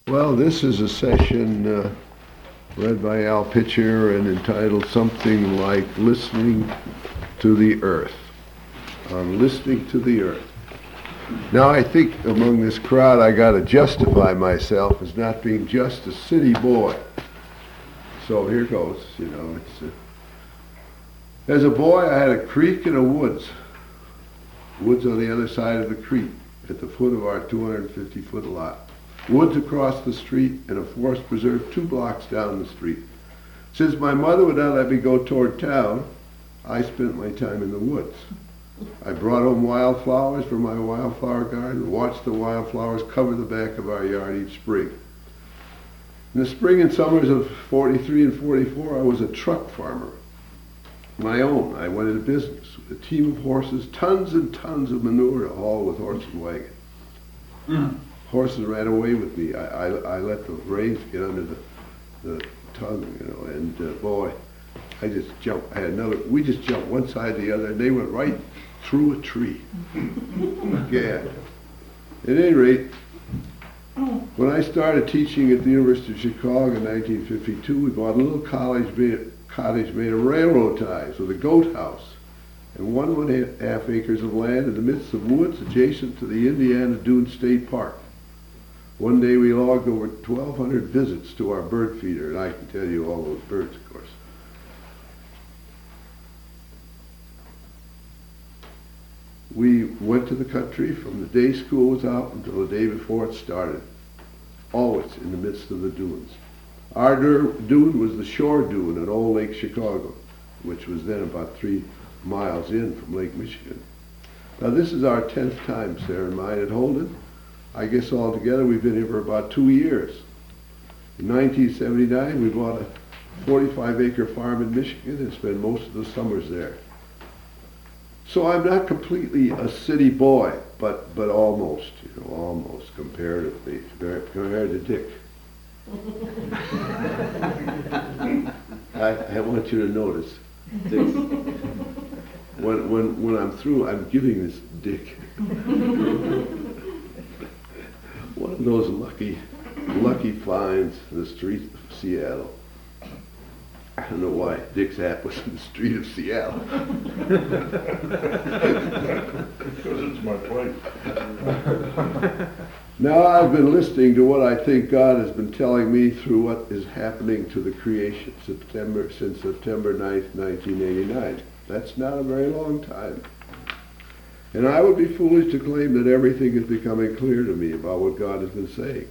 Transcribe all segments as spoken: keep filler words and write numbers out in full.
Well, this is a session uh, led by Al Pitcher and entitled something like Listening to the Earth. On listening to the earth. Now I think among this crowd I got to justify myself as not being just a city boy. So here goes, you know. It's uh, as a boy I had a creek and a woods. Woods on the other side of the creek at the foot of our two hundred fifty foot lot. Woods across the street and a forest preserve two blocks down the street. Since my mother would not let me go toward town, I spent my time in the woods. I brought home wildflowers from my wildflower garden, watched the wildflowers cover the back of our yard each spring. In the spring and summers of forty-three and forty-four, I was a truck farmer. My own. I went into business with a team of horses, tons and tons of manure to haul with horse and wagon. Mm. Horses ran away with me. I, I, I let the reins get under the, the tongue, you know, and uh, boy, I just jumped. I had another, we just jumped one side to the other, and they went right through a tree. Yeah. At any rate, when I started teaching at the University of Chicago in nineteen fifty-two, we bought a little college made, cottage made of railroad ties with a goat house and one and a half acres of land in the midst of woods adjacent to the Indiana Dunes State Park. One day we logged over twelve hundred visits to our bird feeder, and I can tell you all those birds, of course. We went to the country from the day school was out until the day before it started, always in the midst of the dunes. Our dune was the shore dune at Old Lake Chicago, which was then about three miles in from Lake Michigan. Now this is our tenth time, Sarah and mine, at Holden. I guess altogether we've been here for about two years. In nineteen seventy-nine, we bought a forty-five acre farm in Michigan and spent most of the summers there. So I'm not completely a city boy, but but almost, you know, almost comparatively, compared to Dick. I, I want you to notice, Dick, when when when I'm through, I'm giving this Dick one of those lucky lucky finds in the streets of Seattle. I don't know why Dick's hat was in the street of Seattle. Because it's my place. Now I've been listening to what I think God has been telling me through what is happening to the creation September since September ninth, nineteen eighty-nine. That's not a very long time. And I would be foolish to claim that everything is becoming clear to me about what God has been saying.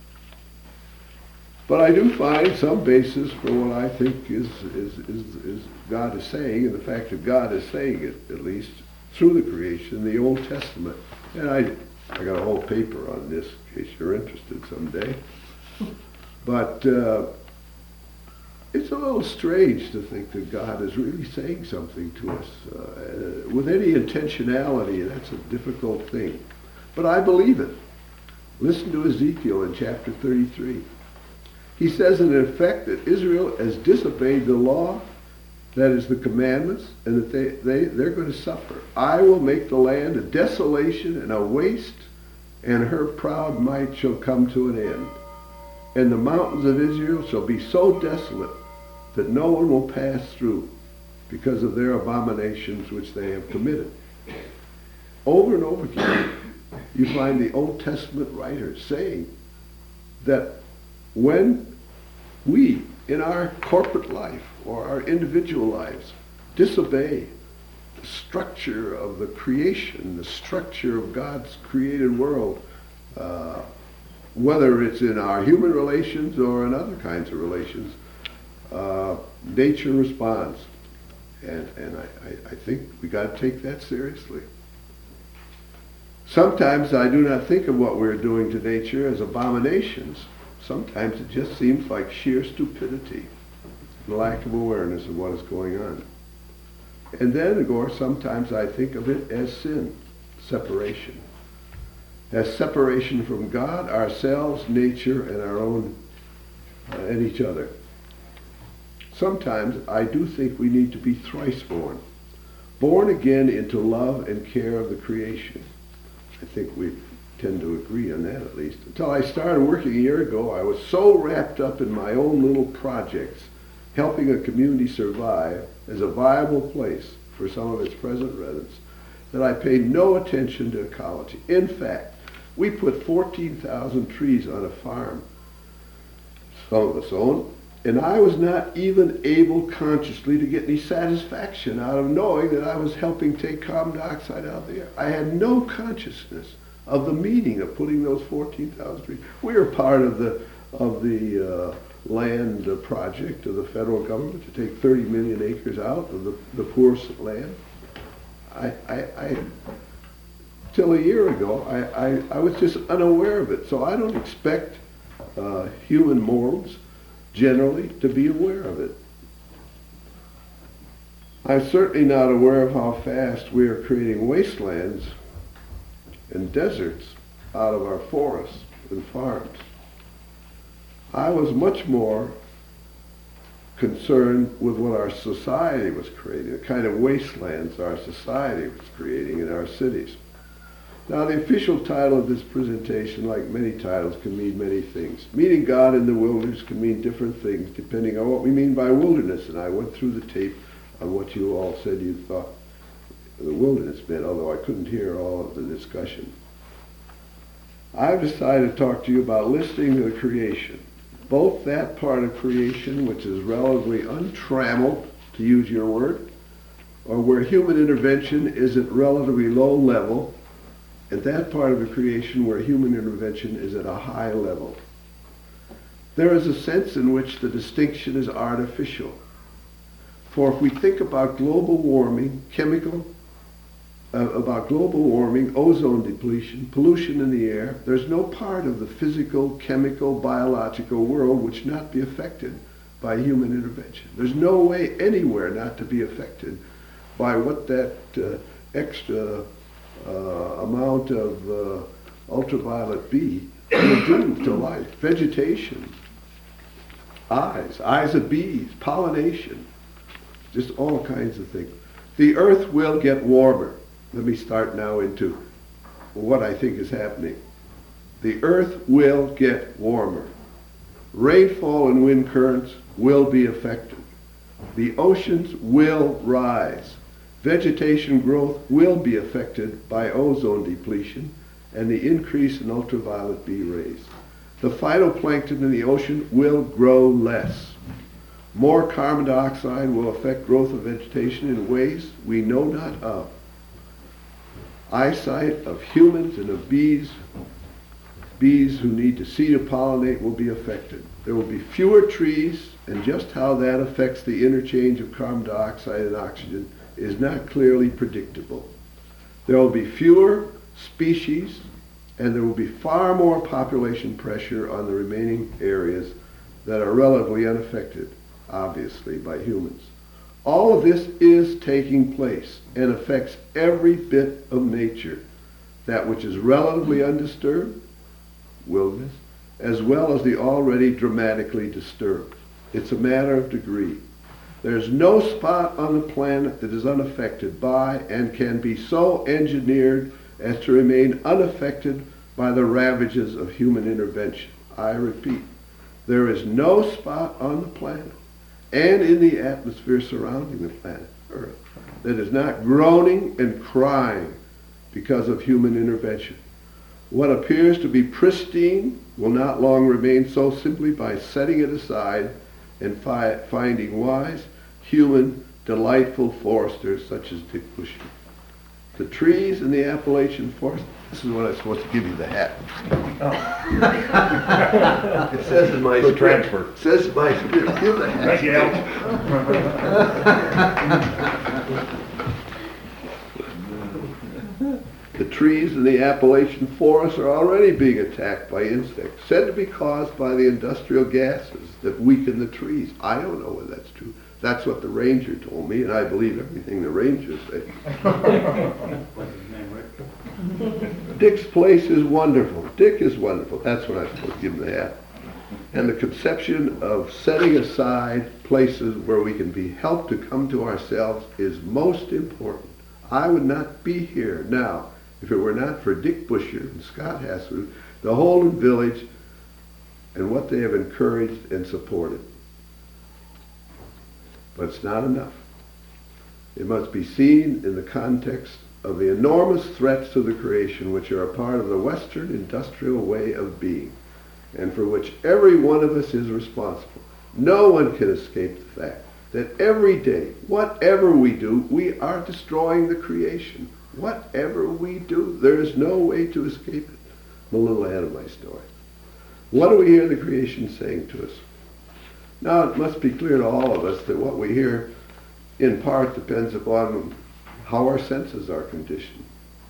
But I do find some basis for what I think is, is, is, is God is saying, and the fact that God is saying it, at least, through the creation, the Old Testament. And I, I got a whole paper on this, in case you're interested someday. But uh, it's a little strange to think that God is really saying something to us. Uh, with any intentionality, that's a difficult thing. But I believe it. Listen to Ezekiel in chapter thirty-three. He says in effect that Israel has disobeyed the law, that is the commandments, and that they, they, they're going to suffer. I will make the land a desolation and a waste, and her proud might shall come to an end. And the mountains of Israel shall be so desolate that no one will pass through because of their abominations which they have committed. Over and over again, you find the Old Testament writers saying that when we, in our corporate life or our individual lives, disobey the structure of the creation, the structure of God's created world, uh, whether it's in our human relations or in other kinds of relations, uh, nature responds. And, and I, I think we got to take that seriously. Sometimes I do not think of what we're doing to nature as abominations. Sometimes it just seems like sheer stupidity, the lack of awareness of what is going on. And then, of course, sometimes I think of it as sin, separation. As separation from God, ourselves, nature, and our own, uh, and each other. Sometimes I do think we need to be thrice born. Born again into love and care of the creation. I think we've tend to agree on that at least. Until I started working a year ago, I was so wrapped up in my own little projects, helping a community survive as a viable place for some of its present residents, that I paid no attention to ecology. In fact, we put fourteen thousand trees on a farm some of us own, and I was not even able consciously to get any satisfaction out of knowing that I was helping take carbon dioxide out of the air. I had no consciousness of the meaning of putting those fourteen thousand trees. We were part of the of the uh, land uh, project of the federal government to take thirty million acres out of the, the poorest land. I, I, I, till a year ago, I, I, I was just unaware of it. So I don't expect uh, human mortals generally to be aware of it. I'm certainly not aware of how fast we are creating wastelands and deserts out of our forests and farms. I was much more concerned with what our society was creating, the kind of wastelands our society was creating in our cities. Now, the official title of this presentation, like many titles, can mean many things. Meeting God in the wilderness can mean different things depending on what we mean by wilderness, and I went through the tape on what you all said you thought the wilderness meant, although I couldn't hear all of the discussion. I've decided to talk to you about listening to the creation. Both that part of creation, which is relatively untrammeled, to use your word, or where human intervention is at relatively low level, and that part of the creation where human intervention is at a high level. There is a sense in which the distinction is artificial. For if we think about global warming, chemical, uh, about global warming, ozone depletion, pollution in the air, there's no part of the physical, chemical, biological world which not be affected by human intervention. There's no way anywhere not to be affected by what that uh, extra uh, amount of uh, ultraviolet B will do to life. Vegetation, eyes, eyes of bees, pollination, just all kinds of things. The earth will get warmer. Let me start now into what I think is happening. The earth will get warmer. Rainfall and wind currents will be affected. The oceans will rise. Vegetation growth will be affected by ozone depletion and the increase in ultraviolet B rays. The phytoplankton in the ocean will grow less. More carbon dioxide will affect growth of vegetation in ways we know not of. Eyesight of humans and of bees, bees who need to seed to pollinate, will be affected. There will be fewer trees, and just how that affects the interchange of carbon dioxide and oxygen is not clearly predictable. There will be fewer species, and there will be far more population pressure on the remaining areas that are relatively unaffected, obviously, by humans. All of this is taking place and affects every bit of nature, that which is relatively undisturbed, wilderness, as well as the already dramatically disturbed. It's a matter of degree. There's no spot on the planet that is unaffected by and can be so engineered as to remain unaffected by the ravages of human intervention. I repeat, there is no spot on the planet and in the atmosphere surrounding the planet Earth that is not groaning and crying because of human intervention. What appears to be pristine will not long remain so simply by setting it aside and fi- finding wise, human, delightful foresters such as Dick Bushy. The trees in the Appalachian forest, this is what I'm supposed to give you the hat. Oh. It says in my For script, transfer. it says in my script, give the hat. Thank you, Al. The trees in the Appalachian forest are already being attacked by insects, said to be caused by the industrial gases that weaken the trees. I don't know whether that's true. That's what the ranger told me, and I believe everything the rangers say. Dick's place is wonderful. Dick is wonderful. That's what I'm supposed to give him the hat. And the conception of setting aside places where we can be helped to come to ourselves is most important. I would not be here now If it were not for Dick Busher and Scott Hasselud, the Holden Village, and what they have encouraged and supported. But it's not enough. It must be seen in the context of the enormous threats to the creation which are a part of the Western industrial way of being, and for which every one of us is responsible. No one can escape the fact that every day, whatever we do, we are destroying the creation. Whatever we do, there is no way to escape it. I'm a little ahead of my story. What do we hear the creation saying to us? Now, it must be clear to all of us that what we hear in part depends upon how our senses are conditioned.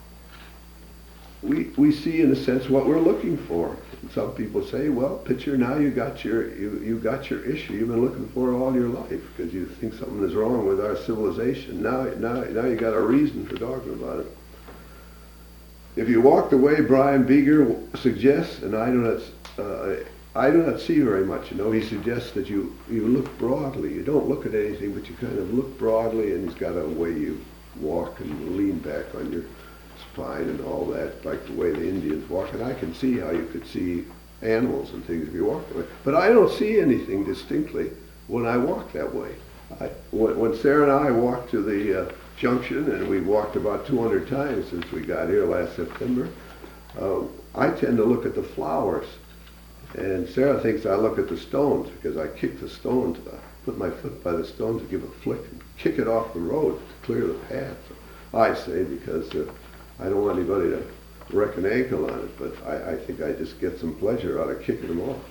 We, we see, in a sense, what we're looking for. And some people say, well, picture now you got your you, you got your issue you've been looking for all your life because you think something is wrong with our civilization. Now, now, now you got a reason for talking about it. If you walk the way Brian Beeger suggests, and I do not, uh, I do not see very much, you know, he suggests that you, you look broadly. You don't look at anything, but you kind of look broadly, and he's got a way you walk and lean back on your spine and all that, like the way the Indians walk. And I can see how you could see animals and things if you walk that way. But I don't see anything distinctly when I walk that way. I, when, when Sarah and I walked to the uh, junction, and we walked about two hundred times since we got here last September, uh, I tend to look at the flowers. And Sarah thinks I look at the stones because I kick the stones. I put my foot by the stones to give a flick and kick it off the road to clear the path. I say because uh, I don't want anybody to wreck an ankle on it, but I, I think I just get some pleasure out of kicking them off.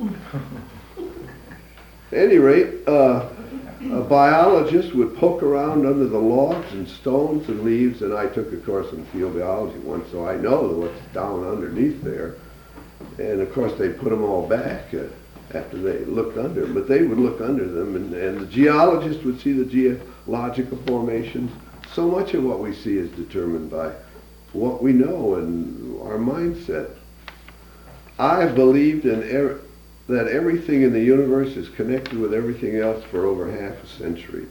At any rate, uh, a biologist would poke around under the logs and stones and leaves, and I took a course in field biology once, so I know what's down underneath there. And of course they put them all back uh, after they looked under them, but they would look under them, and, and the geologist would see the geological formations. So much of what we see is determined by what we know and our mindset. I've believed in er- that everything in the universe is connected with everything else for over half a century.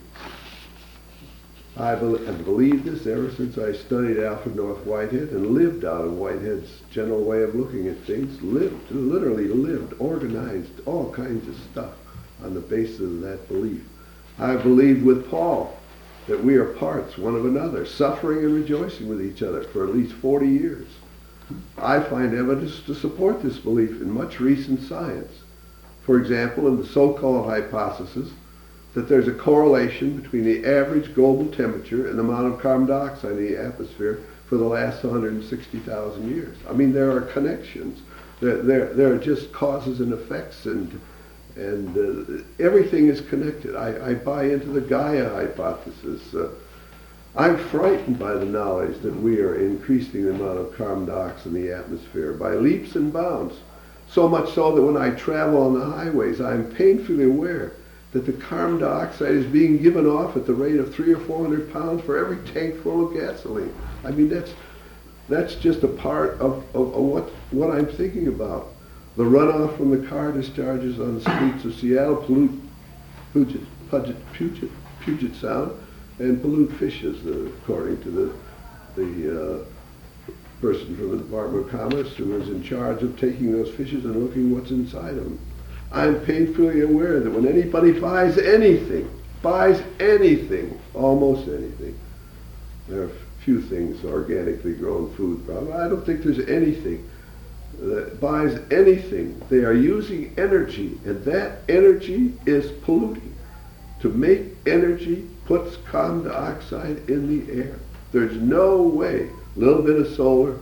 I be- have believed this ever since I studied Alfred North Whitehead and lived out of Whitehead's general way of looking at things, lived, literally lived, organized all kinds of stuff on the basis of that belief. I believed with Paul that we are parts one of another, suffering and rejoicing with each other for at least forty years. I find evidence to support this belief in much recent science. For example, in the so-called hypothesis that there's a correlation between the average global temperature and the amount of carbon dioxide in the atmosphere for the last one hundred sixty thousand years. I mean, there are connections. There, there, there are just causes and effects, and and uh, everything is connected. I, I buy into the Gaia hypothesis. Uh, I'm frightened by the knowledge that we are increasing the amount of carbon dioxide in the atmosphere by leaps and bounds. So much so that when I travel on the highways, I'm painfully aware that the carbon dioxide is being given off at the rate of three or four hundred pounds for every tank full of gasoline. I mean, that's that's just a part of, of, of what what I'm thinking about. The runoff from the car discharges on the streets of Seattle pollute Puget, Puget, Puget, Puget Sound and pollute fishes, uh, according to the the uh, person from the Department of Commerce who is in charge of taking those fishes and looking what's inside them. I'm painfully aware that when anybody buys anything, buys anything, almost anything, there are few things organically grown food, probably. I don't think there's anything that buys anything. They are using energy, and that energy is polluting. To make energy puts carbon dioxide in the air. There's no way. A little bit of solar,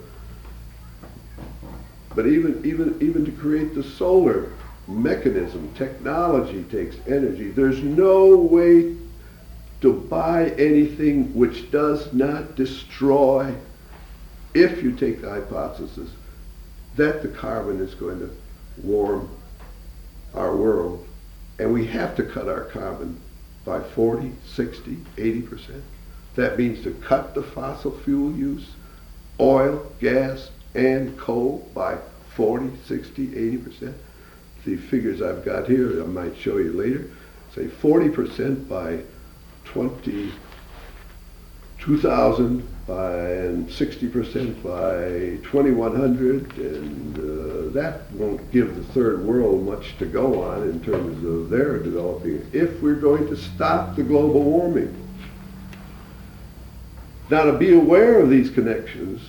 but even even even to create the solar mechanism, technology takes energy. There's no way to buy anything which does not destroy, if you take the hypothesis that the carbon is going to warm our world, and we have to cut our carbon by forty, sixty, eighty percent. That means to cut the fossil fuel use, oil, gas, and coal by forty, sixty, eighty percent. The figures I've got here, I might show you later, say forty percent by twenty two thousand by, and sixty percent by twenty-one hundred, and uh, that won't give the third world much to go on in terms of their developing, if we're going to stop the global warming. Now, to be aware of these connections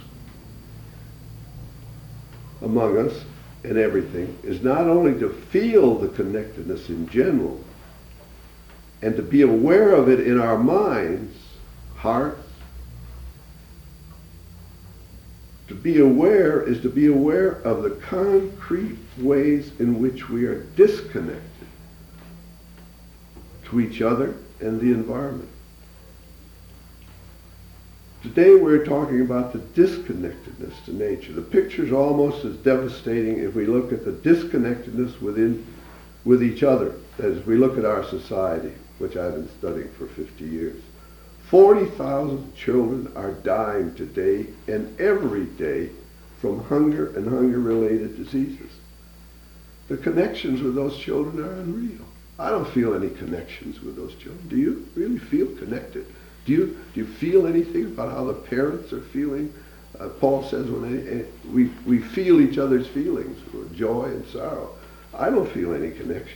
among us and everything is not only to feel the connectedness in general, and to be aware of it in our minds, hearts. To be aware is to be aware of the concrete ways in which we are disconnected to each other and the environment. Today we're talking about the disconnectedness to nature. The picture's almost as devastating if we look at the disconnectedness within, with each other as we look at our society, which I've been studying for fifty years. forty thousand children are dying today and every day from hunger and hunger-related diseases. The connections with those children are unreal. I don't feel any connections with those children. Do you really feel connected? Do you, do you feel anything about how the parents are feeling? Uh, Paul says when any, we, we feel each other's feelings, joy and sorrow. I don't feel any connection.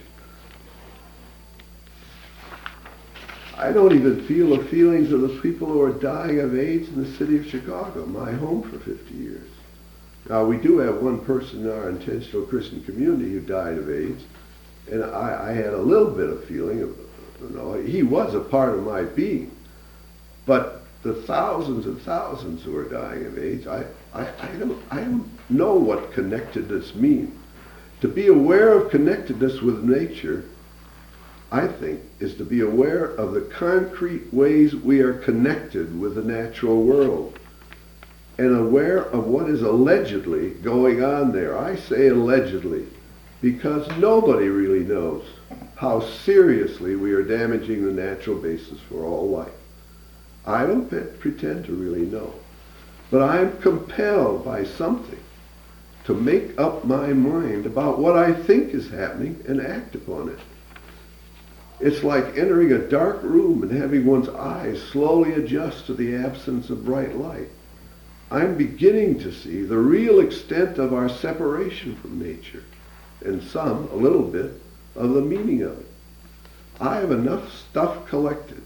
I don't even feel the feelings of the people who are dying of AIDS in the city of Chicago, my home for fifty years. Now, we do have one person in our intentional Christian community who died of AIDS, and I, I had a little bit of feeling of, you know, he was a part of my being. But the thousands and thousands who are dying of AIDS, I, I, I, don't, I don't know what connectedness means. To be aware of connectedness with nature, I think, is to be aware of the concrete ways we are connected with the natural world and aware of what is allegedly going on there. I say allegedly because nobody really knows how seriously we are damaging the natural basis for all life. I don't pretend to really know, but I'm compelled by something to make up my mind about what I think is happening and act upon it. It's like entering a dark room and having one's eyes slowly adjust to the absence of bright light. I'm beginning to see the real extent of our separation from nature, and some, a little bit, of the meaning of it. I have enough stuff collected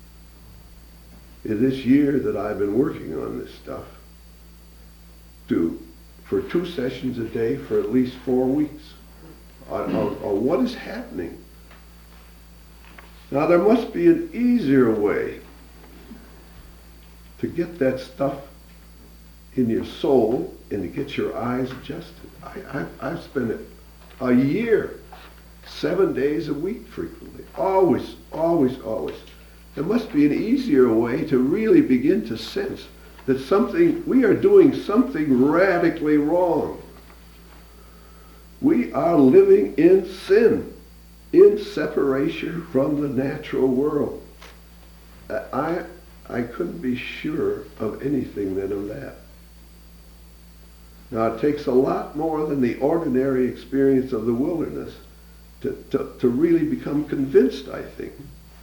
in this year that I've been working on this stuff to, for two sessions a day for at least four weeks on, on, on what is happening. Now, there must be an easier way to get that stuff in your soul and to get your eyes adjusted. I, I, I've spent a year, seven days a week frequently, always, always, always. There must be an easier way to really begin to sense that something, we are doing something radically wrong. We are living in sin, in separation from the natural world. I, I couldn't be sure of anything than of that. Now, it takes a lot more than the ordinary experience of the wilderness to, to, to really become convinced, I think.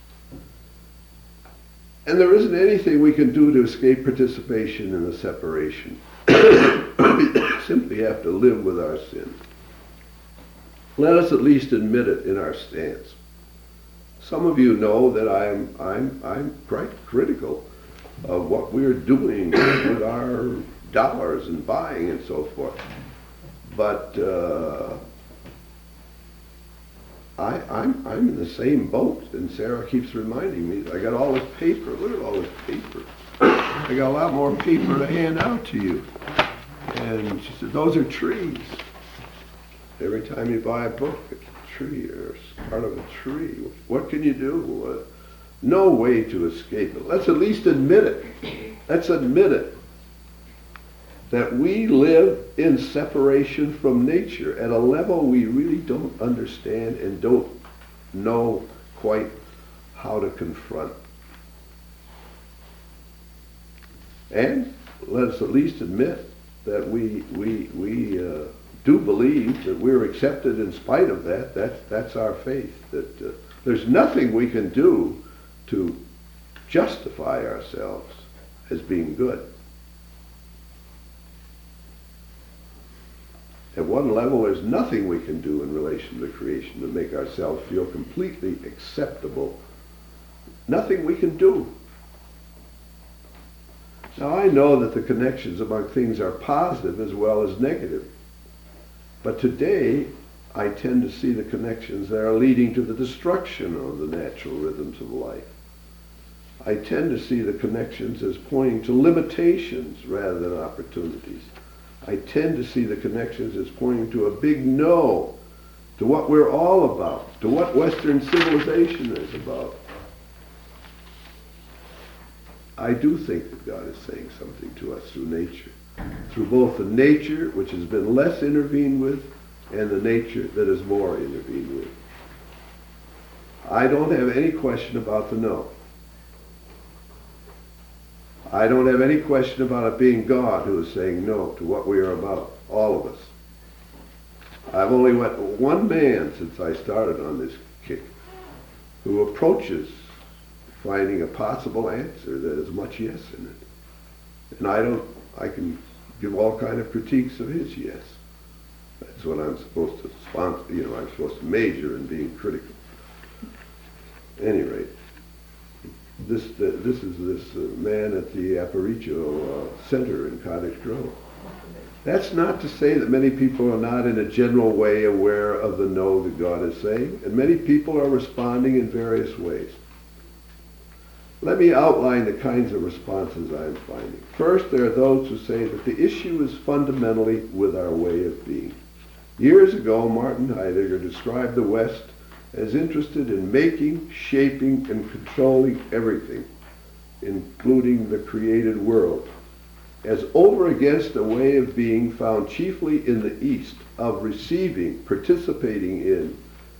And there isn't anything we can do to escape participation in the separation. We simply have to live with our sin. Let us at least admit it in our stance. Some of you know that I'm, I'm, I'm quite critical of what we're doing with our dollars and buying and so forth. But uh, I, I'm, I'm in the same boat, and Sarah keeps reminding me, I got all this paper. Look at all this paper. I got a lot more paper to hand out to you. And she said, those are trees. Every time you buy a book, it's a tree or part of a tree. What can you do? Uh, no way to escape it. Let's at least admit it. Let's admit it. That we live in separation from nature at a level we really don't understand and don't know quite how to confront. And let us at least admit that we we we uh, do believe that we're accepted in spite of that. That's that's our faith. That uh, there's nothing we can do to justify ourselves as being good. At one level, there's nothing we can do in relation to creation to make ourselves feel completely acceptable. Nothing we can do. Now, I know that the connections among things are positive as well as negative. But today, I tend to see the connections that are leading to the destruction of the natural rhythms of life. I tend to see the connections as pointing to limitations rather than opportunities. I tend to see the connections as pointing to a big no, to what we're all about, to what Western civilization is about. I do think that God is saying something to us through nature, through both the nature which has been less intervened with and the nature that is more intervened with. I don't have any question about the no. I don't have any question about it being God who is saying no to what we are about, all of us. I've only met one man since I started on this kick who approaches finding a possible answer that has much yes in it. And I don't, I can give all kind of critiques of his yes. That's what I'm supposed to sponsor, you know, I'm supposed to major in being critical. At any rate, this, uh, this is this uh, man at the Aparicio uh, Center in Cottage Grove. That's not to say that many people are not in a general way aware of the no that God is saying, and many people are responding in various ways. Let me outline the kinds of responses I'm finding. First, there are those who say that the issue is fundamentally with our way of being. Years ago, Martin Heidegger described the West as interested in making, shaping, and controlling everything, including the created world, as over against a way of being found chiefly in the East, of receiving, participating in,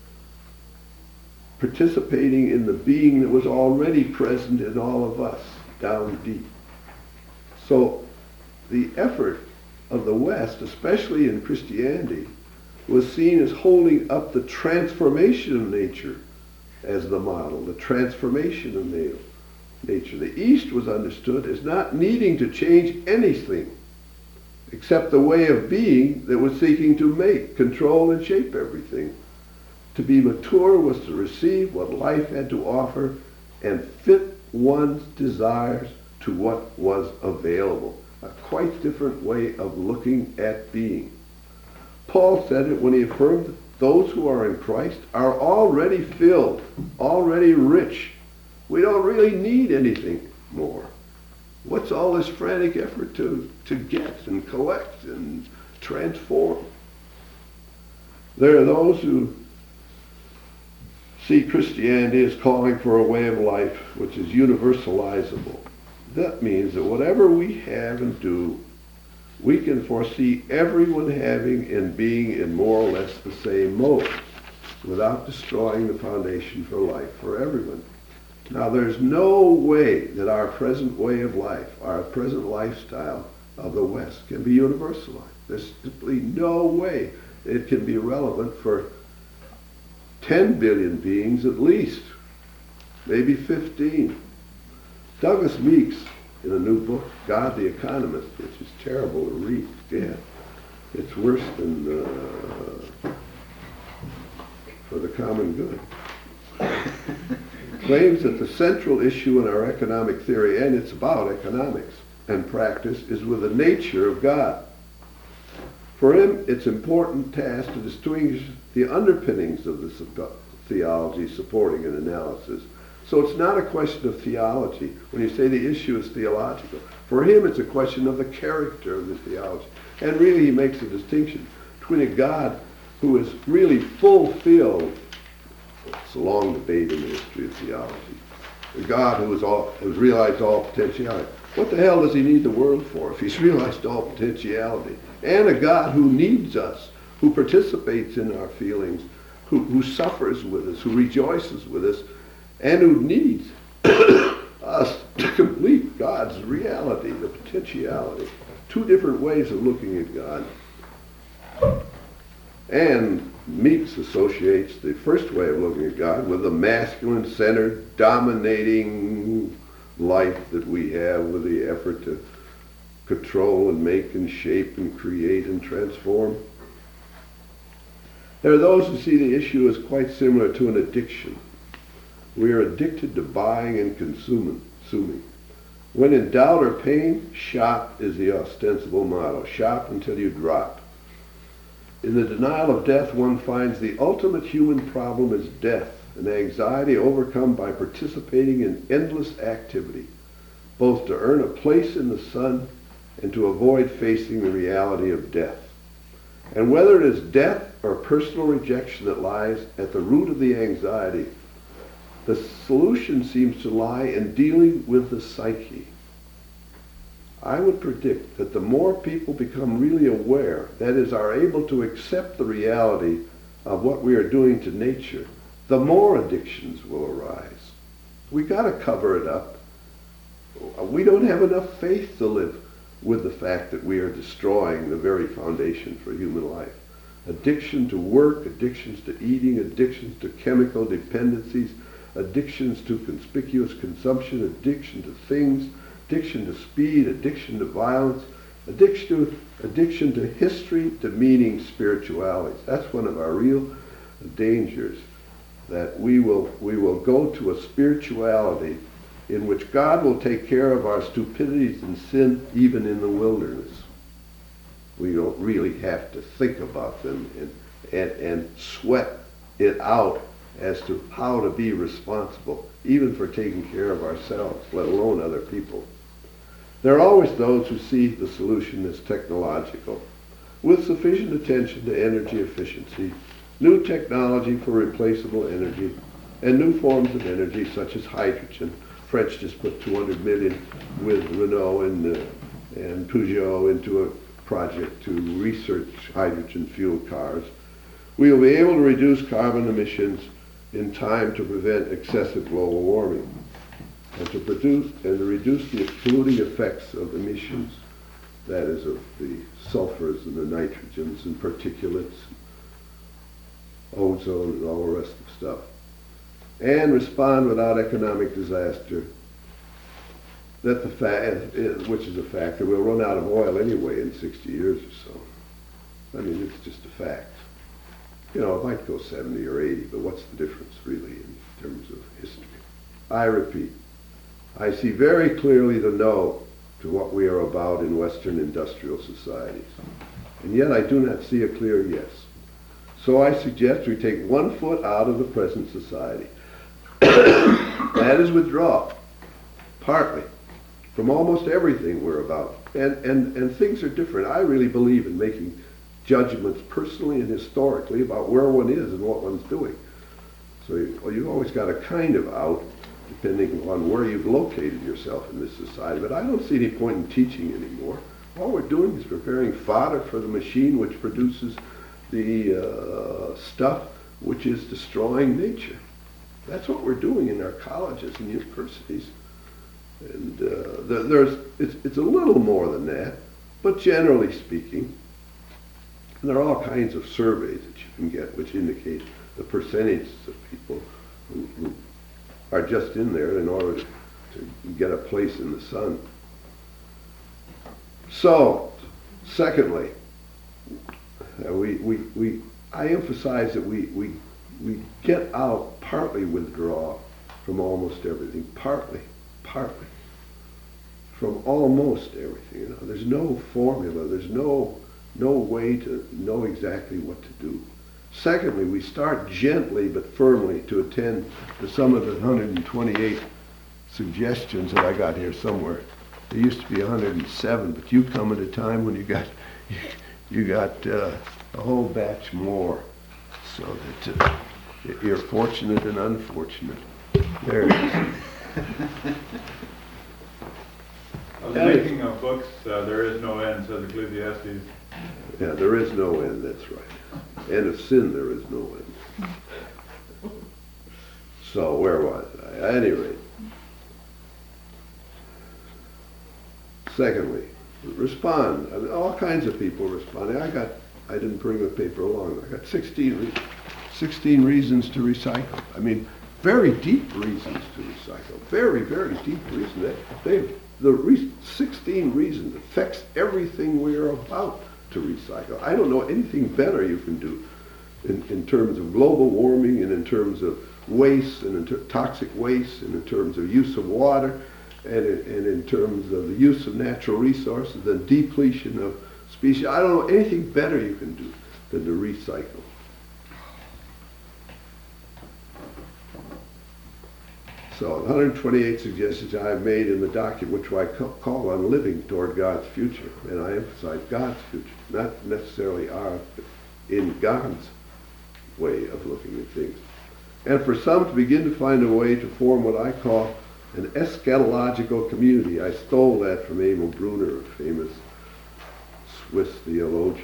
participating in the being that was already present in all of us, down deep. So the effort of the West, especially in Christianity, was seen as holding up the transformation of nature as the model, the transformation of nature. The East was understood as not needing to change anything except the way of being that was seeking to make, control, and shape everything. To be mature was to receive what life had to offer and fit one's desires to what was available. A quite different way of looking at being. Paul said it when he affirmed that those who are in Christ are already filled, already rich. We don't really need anything more. What's all this frantic effort to, to get and collect and transform? There are those who see Christianity as calling for a way of life which is universalizable. That means that whatever we have and do, we can foresee everyone having and being in more or less the same mode without destroying the foundation for life for everyone. Now, there's no way that our present way of life, our present lifestyle of the West can be universalized. There's simply no way it can be relevant for ten billion beings at least, maybe fifteen. Douglas Meeks, in a new book, God the Economist, which is terrible to read. Yeah, it's worse than uh, For the Common Good, claims that the central issue in our economic theory, and it's about economics and practice, is with the nature of God. For him, it's an important task to distinguish the underpinnings of the theology supporting an analysis. So it's not a question of theology when you say the issue is theological. For him, it's a question of the character of the theology. And really, he makes a distinction between a God who is really fulfilled. It's a long debate in the history of theology. A God who is all, who's realized all potentiality. What the hell does he need the world for if he's realized all potentiality? And a God who needs us, who participates in our feelings, who, who suffers with us, who rejoices with us, and who needs us to complete God's reality, the potentiality. Two different ways of looking at God. And Meeks associates the first way of looking at God with the masculine-centered, dominating, life that we have with the effort to control and make and shape and create and transform. There are those who see the issue as quite similar to an addiction. We are addicted to buying and consuming. consuming. When in doubt or pain, shop is the ostensible motto. Shop until you drop. In the denial of death, one finds the ultimate human problem is death, an anxiety overcome by participating in endless activity, both to earn a place in the sun and to avoid facing the reality of death. And whether it is death or personal rejection that lies at the root of the anxiety, the solution seems to lie in dealing with the psyche. I would predict that the more people become really aware, that is, are able to accept the reality of what we are doing to nature, the more addictions will arise. We got to cover it up. We don't have enough faith to live with the fact that we are destroying the very foundation for human life. Addiction to work, addictions to eating, addictions to chemical dependencies, addictions to conspicuous consumption, addiction to things, addiction to speed, addiction to violence, addiction to, addiction to history, to meaning, spiritualities. That's one of our real dangers, that we will, we will go to a spirituality in which God will take care of our stupidities and sin even in the wilderness. We don't really have to think about them and, and, and sweat it out as to how to be responsible, even for taking care of ourselves, let alone other people. There are always those who see the solution as technological, with sufficient attention to energy efficiency, new technology for replaceable energy, and new forms of energy such as hydrogen. French just put two hundred million with Renault and, uh, and Peugeot into a project to research hydrogen-fueled cars. We will be able to reduce carbon emissions in time to prevent excessive global warming and to produce and to reduce the polluting effects of emissions, that is of the sulfurs and the nitrogens and particulates, ozone and all the rest of the stuff, and respond without economic disaster, that the fact, which is a fact that we'll run out of oil anyway in sixty years or so. I mean, it's just a fact. You know, it might go seventy or eighty, but what's the difference really in terms of history? I repeat, I see very clearly the no to what we are about in Western industrial societies. And yet I do not see a clear yes. So I suggest we take one foot out of the present society. That is withdraw, partly, from almost everything we're about. And, and, and things are different. I really believe in making judgments personally and historically about where one is and what one's doing. So you, well, you've always got a kind of out, depending on where you've located yourself in this society. But I don't see any point in teaching anymore. All we're doing is preparing fodder for the machine which produces the uh, stuff which is destroying nature. That's what we're doing in our colleges and universities. And uh, there, there's, it's, it's a little more than that, but generally speaking, there are all kinds of surveys that you can get which indicate the percentages of people who, who are just in there in order to, to get a place in the sun. So, secondly, uh, we, we, we, I emphasize that we, we, we get out, partly withdraw from almost everything, partly, partly, from almost everything. You know, there's no formula, there's no, no way to know exactly what to do. Secondly, we start gently but firmly to attend to some of the one hundred twenty-eight suggestions that I got here somewhere. There used to be one hundred seven, but you come at a time when you got you got uh, a whole batch more, so that uh, you're fortunate and unfortunate. There it is. Speaking of books, uh, there is no end, says Ecclesiastes. Yeah, there is no end, that's right. And of sin there is no end. So where was I? At any rate. Secondly, respond. I mean, all kinds of people responding. I got, I didn't bring the paper along. I got sixteen, re- sixteen reasons to recycle. I mean, very deep reasons to recycle. Very, very deep reasons. They, they, the re- sixteen reasons affects everything we are about to recycle. I don't know anything better you can do in, in terms of global warming and in terms of waste and in ter- toxic waste and in terms of use of water and in, and in terms of the use of natural resources and depletion of species. I don't know anything better you can do than to recycle. So the one hundred twenty-eight suggestions I have made in the document, which I ca- call on living toward God's future, and I emphasize God's future, not necessarily ours, but in God's way of looking at things. And for some to begin to find a way to form what I call an eschatological community. I stole that from Emil Brunner, a famous Swiss theologian.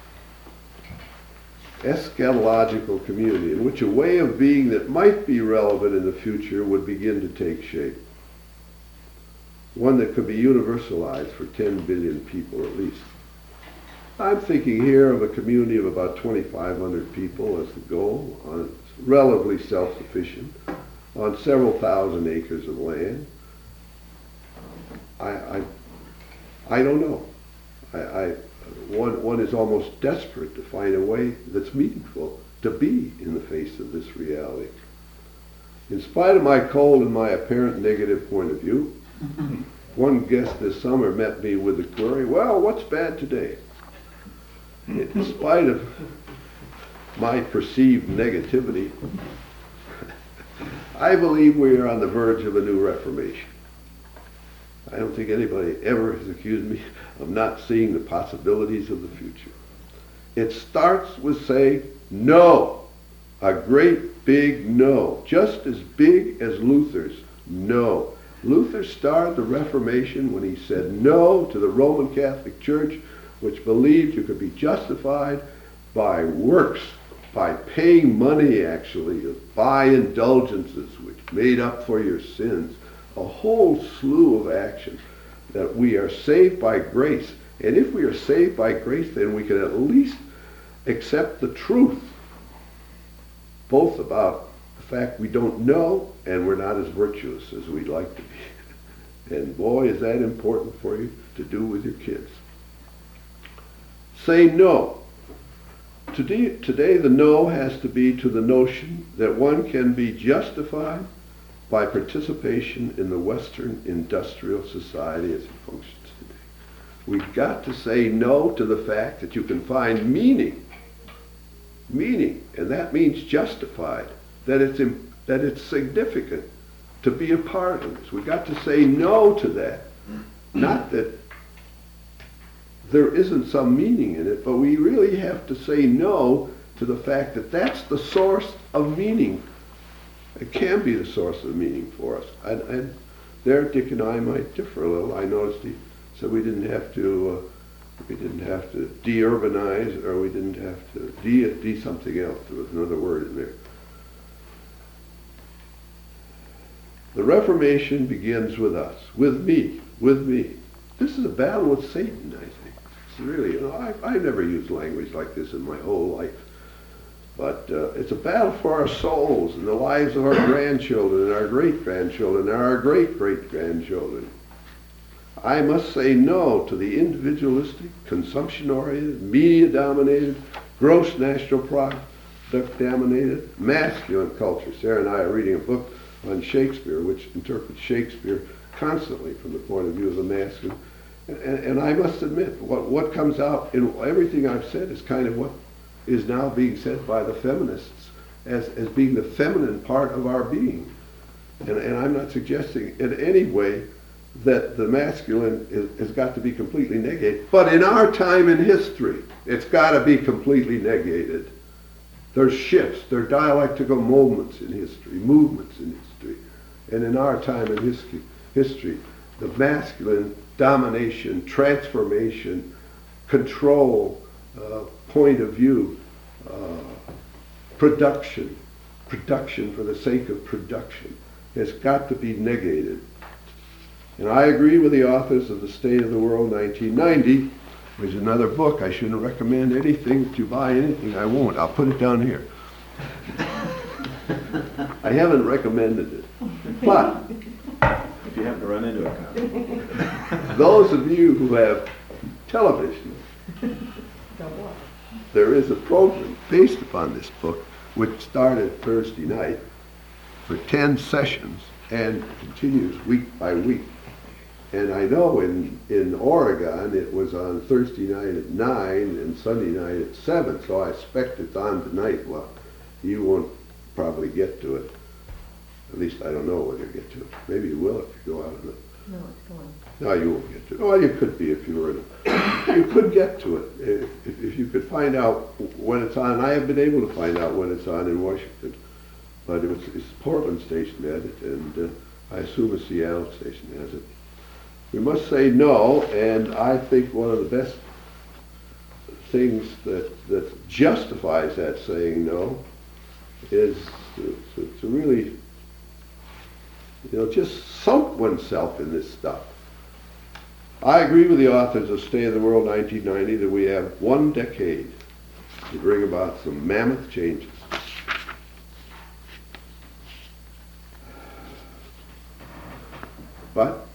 Eschatological community, in which a way of being that might be relevant in the future would begin to take shape. One that could be universalized for ten billion people at least. I'm thinking here of a community of about twenty-five hundred people as the goal, on relatively self-sufficient, on several thousand acres of land. I, I, I don't know. I, I One, one is almost desperate to find a way that's meaningful to be in the face of this reality. In spite of my cold and my apparent negative point of view, one guest this summer met me with the query, well, what's bad today? In spite of my perceived negativity, I believe we are on the verge of a new reformation. I don't think anybody ever has accused me of not seeing the possibilities of the future. It starts with saying no, a great big no, just as big as Luther's no. Luther started the Reformation when he said no to the Roman Catholic Church, which believed you could be justified by works, by paying money actually, to buy indulgences which made up for your sins. A whole slew of actions, that we are saved by grace. And if we are saved by grace, then we can at least accept the truth, both about the fact we don't know and we're not as virtuous as we'd like to be. And boy, is that important for you to do with your kids. Say no. Today, today the no has to be to the notion that one can be justified by participation in the Western industrial society as it functions today. We've got to say no to the fact that you can find meaning, meaning, and that means justified, that it's, that it's significant to be a part of this. We've got to say no to that. Not that there isn't some meaning in it, but we really have to say no to the fact that that's the source of meaning. It can be the source of meaning for us. And, and there, Dick and I might differ a little. I noticed he said we didn't have to, uh, we didn't have to de-urbanize, or we didn't have to de, de something else. There was another word in there. The Reformation begins with us, with me, with me. This is a battle with Satan, I think. It's really, you know, I've, I've never used language like this in my whole life. But uh, it's a battle for our souls and the lives of our grandchildren and our great-grandchildren and our great-great-grandchildren. I must say no to the individualistic, consumption-oriented, media-dominated, gross national product-dominated, masculine culture. Sarah and I are reading a book on Shakespeare, which interprets Shakespeare constantly from the point of view of the masculine. And, and I must admit, what, what comes out in everything I've said is kind of what is now being said by the feminists as, as being the feminine part of our being. And, and I'm not suggesting in any way that the masculine is, has got to be completely negated. But in our time in history, it's got to be completely negated. There's shifts, there are dialectical moments in history, movements in history. And in our time in history, history the masculine domination, transformation, control, uh, point of view, uh, production, production for the sake of production, has got to be negated. And I agree with the authors of The State of the World nineteen ninety, which is another book. I shouldn't recommend anything that you buy anything. I won't. I'll put it down here. I haven't recommended it. But If you happen to run into a cop. those of you who have television, there is a program based upon this book, which started Thursday night for ten sessions and continues week by week. And I know in, in Oregon, it was on Thursday night at nine and Sunday night at seven, so I expect it's on tonight. Well, you won't probably get to it. At least I don't know whether you get to it. Maybe you will if you go out on it. No, it's going. No, you won't get to it. Well, you could be if you were in it. You could get to it if, if, if you could find out when it's on. I have been able to find out when it's on in Washington. But it was, it's Portland station had it, and uh, I assume a Seattle station has it. We must say no, and I think one of the best things that, that justifies that saying no is to, to, to really, you know, just soak oneself in this stuff. I agree with the authors of State of the World nineteen ninety that we have one decade to bring about some mammoth changes. But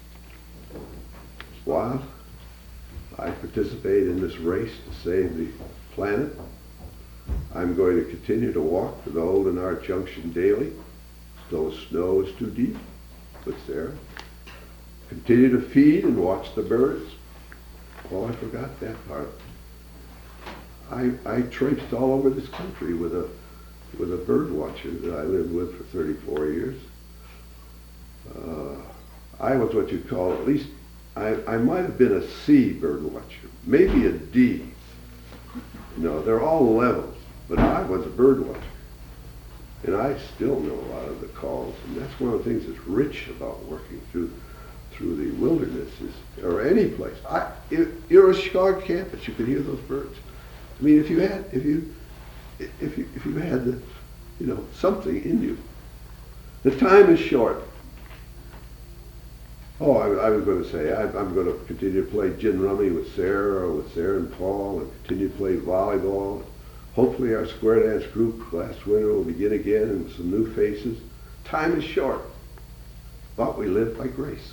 while I participate in this race to save the planet, I'm going to continue to walk to the Holden Art Junction daily. Though snow is too deep with Sarah. Continue to feed and watch the birds. Oh, I forgot that part. I, I traipsed all over this country with a with a bird watcher that I lived with for thirty-four years. Uh, I was what you'd call, at least, I, I might have been a C bird watcher, maybe a D. You know, they're all levels, but I was a bird watcher. And I still know a lot of the calls, and that's one of the things that's rich about working through through the wilderness, is, or any place. I, if you're a Chicago campus, you could hear those birds. I mean, if you had, if you, if you, if you had the, you know, something in you. The time is short. Oh, I, I was going to say, I, I'm going to continue to play gin rummy with Sarah, or with Sarah and Paul, and continue to play volleyball. Hopefully our square dance group last winter will begin again and with some new faces. Time is short, but we live by grace.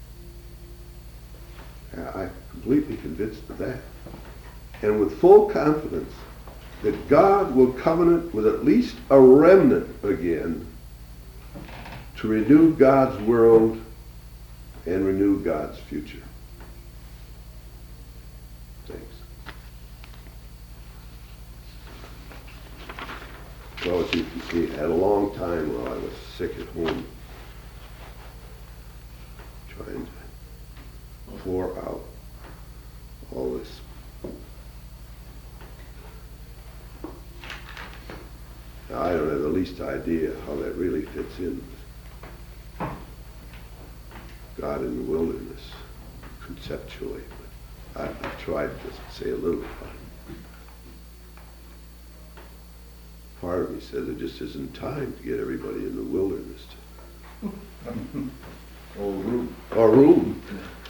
I'm completely convinced of that. And with full confidence that God will covenant with at least a remnant again to renew God's world and renew God's future. Thanks. Well, as you can see, I had a long time while I was sick at home trying to pour out all this. Now, I don't have the least idea how that really fits in with God in the wilderness conceptually, but I, I've tried to say a little about it. Part of me says it just isn't time to get everybody in the wilderness to Or room. or room.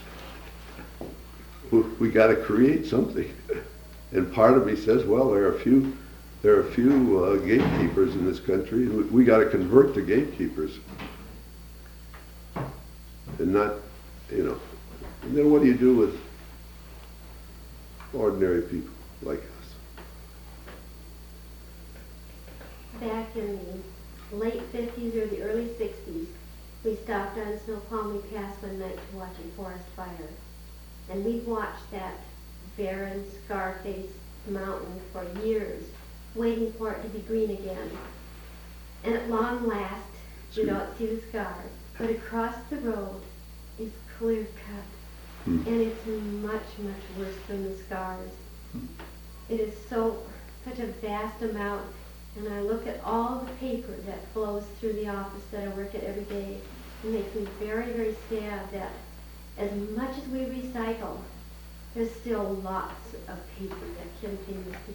We, we got to create something, and part of me says, well, there are a few, there are a few uh, gatekeepers in this country. We, we got to convert the gatekeepers, and not, you know. And then what do you do with ordinary people like us? Back in the late fifties or the early sixties, we stopped on Snoqualmie Pass one night to watch a forest fire. And we watched that barren, scar-faced mountain for years, waiting for it to be green again. And at long last, you don't see the scars, but across the road is clear cut. Hmm. And it's much, much worse than the scars. It is so, such a vast amount. And I look at all the paper that flows through the office that I work at every day. It makes me very, very sad that as much as we recycle, there's still lots of paper that continues to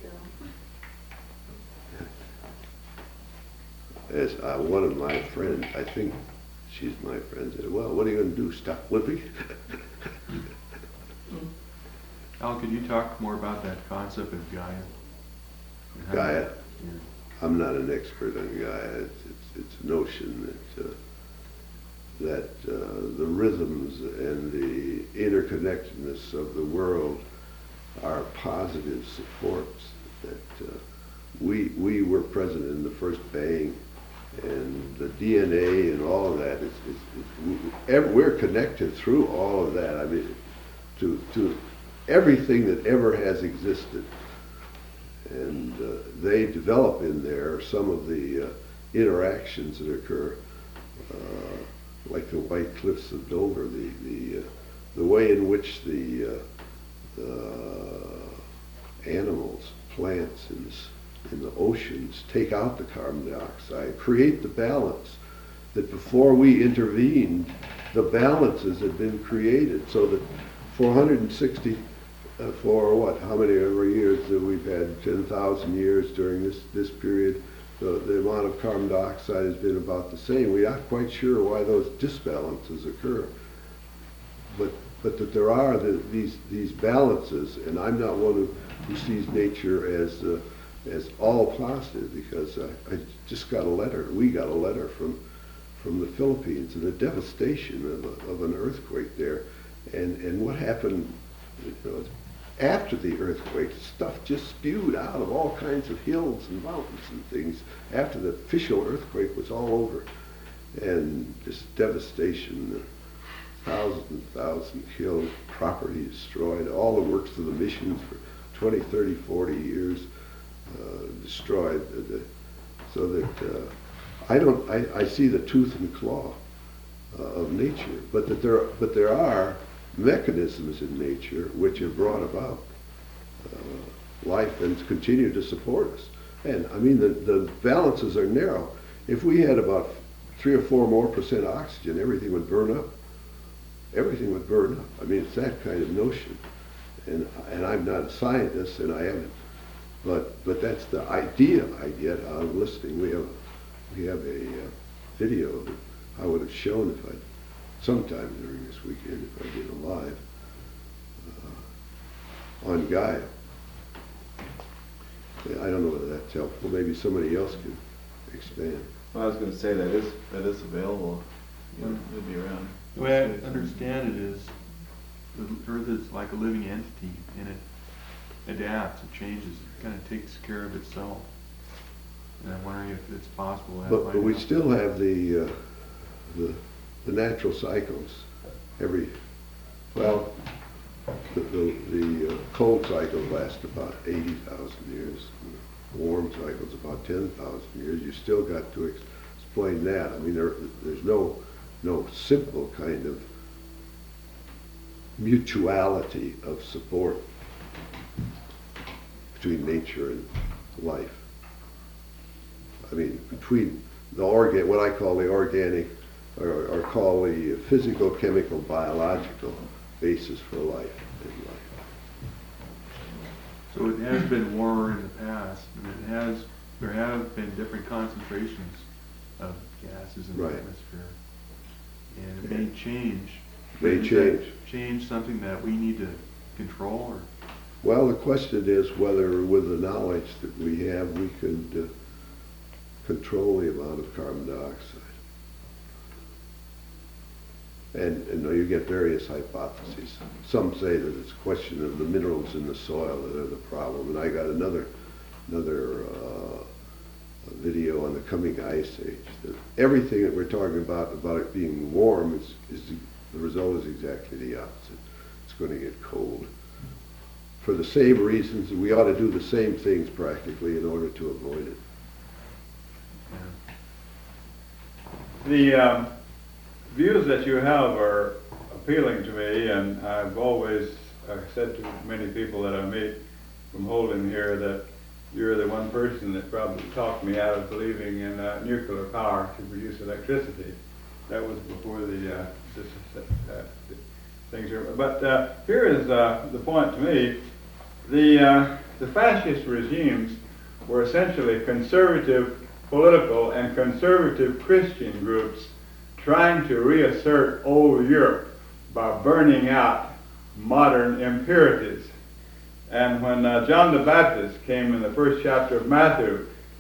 go. As uh, one of my friends, I think she's my friend, said, well, what are you going to do, stop flipping? Al, could you talk more about that concept of Gaia? And how- Gaia. Yeah. I'm not an expert on Gaia. It's, it's, it's a notion that, uh, that uh, the rhythms and the interconnectedness of the world are positive supports, that uh, we, we were present in the first bang, and the D N A and all of that is, is, is we're connected through all of that. I mean, to, to everything that ever has existed. And uh, they develop in there some of the uh, interactions that occur, uh, like the White Cliffs of Dover, the the uh, the way in which the, uh, the animals, plants, in, this, in the oceans take out the carbon dioxide, create the balance. That before we intervened, the balances had been created, so that for one hundred sixty. Uh, for what, how many ever years that we've had, ten thousand years during this, this period, the, the amount of carbon dioxide has been about the same. We're not quite sure why those disbalances occur. But, but that there are the, these, these balances, and I'm not one who, who sees nature as, uh, as all positive, because I, I just got a letter, we got a letter from, from the Philippines, and the devastation of, a, of an earthquake there, and, and what happened, you know, after the earthquake, stuff just spewed out of all kinds of hills and mountains and things after the official earthquake was all over. And just devastation, thousands and thousands killed, property destroyed, all the works of the missions for twenty, thirty, forty years uh, destroyed. So that uh, I don't, I, I see the tooth and claw uh, of nature, but that there, but there are mechanisms in nature which have brought about uh, life and continue to support us. And I mean, the, the balances are narrow. If we had about three or four more percent oxygen, everything would burn up. Everything would burn up. I mean, it's that kind of notion. And and I'm not a scientist, and I haven't. But but that's the idea I get out of listening. We have we have a uh, video that I would have shown if I'd sometime during this weekend, if I did a live, uh, on Gaia. I don't know whether that's helpful. Maybe somebody else can expand. Well, I was going to say that is that is available. You know, it'll be around. The way I understand it is, the Earth is like a living entity, and it adapts, it changes, it kind of takes care of itself. And I'm wondering if it's possible. to But, find but we out. still have the, uh, the the natural cycles. Every, well, the, the, the uh, cold cycles last about eighty thousand years. The warm cycles about ten thousand years. You still got to ex explain that. I mean, there, there's no, no simple kind of mutuality of support between nature and life. I mean, between the organ, what I call the organic, or, or call the physical, chemical, biological basis for life in life. So it has been warmer in the past, and it has, there have been different concentrations of gases in Right. the atmosphere. And it may change. May Is change. that change something that we need to control, or? Well, the question is whether with the knowledge that we have, we could uh, control the amount of carbon dioxide. And, and you get various hypotheses. Some say that it's a question of the minerals in the soil that are the problem. And I got another another uh, video on the coming ice age. That everything that we're talking about, about it being warm, is, is the, the result is exactly the opposite. It's going to get cold. For the same reasons, we ought to do the same things practically in order to avoid it. Yeah. The um, views that you have are appealing to me, and I've always uh, said to many people that I meet from Holden here that you're the one person that probably talked me out of believing in uh, nuclear power to produce electricity. That was before the, uh, this, uh, the things are. But uh, here is uh, the point to me: the uh, the fascist regimes were essentially conservative political and conservative Christian groups trying to reassert old Europe by burning out modern impurities. And when uh, John the Baptist came in the first chapter of Matthew,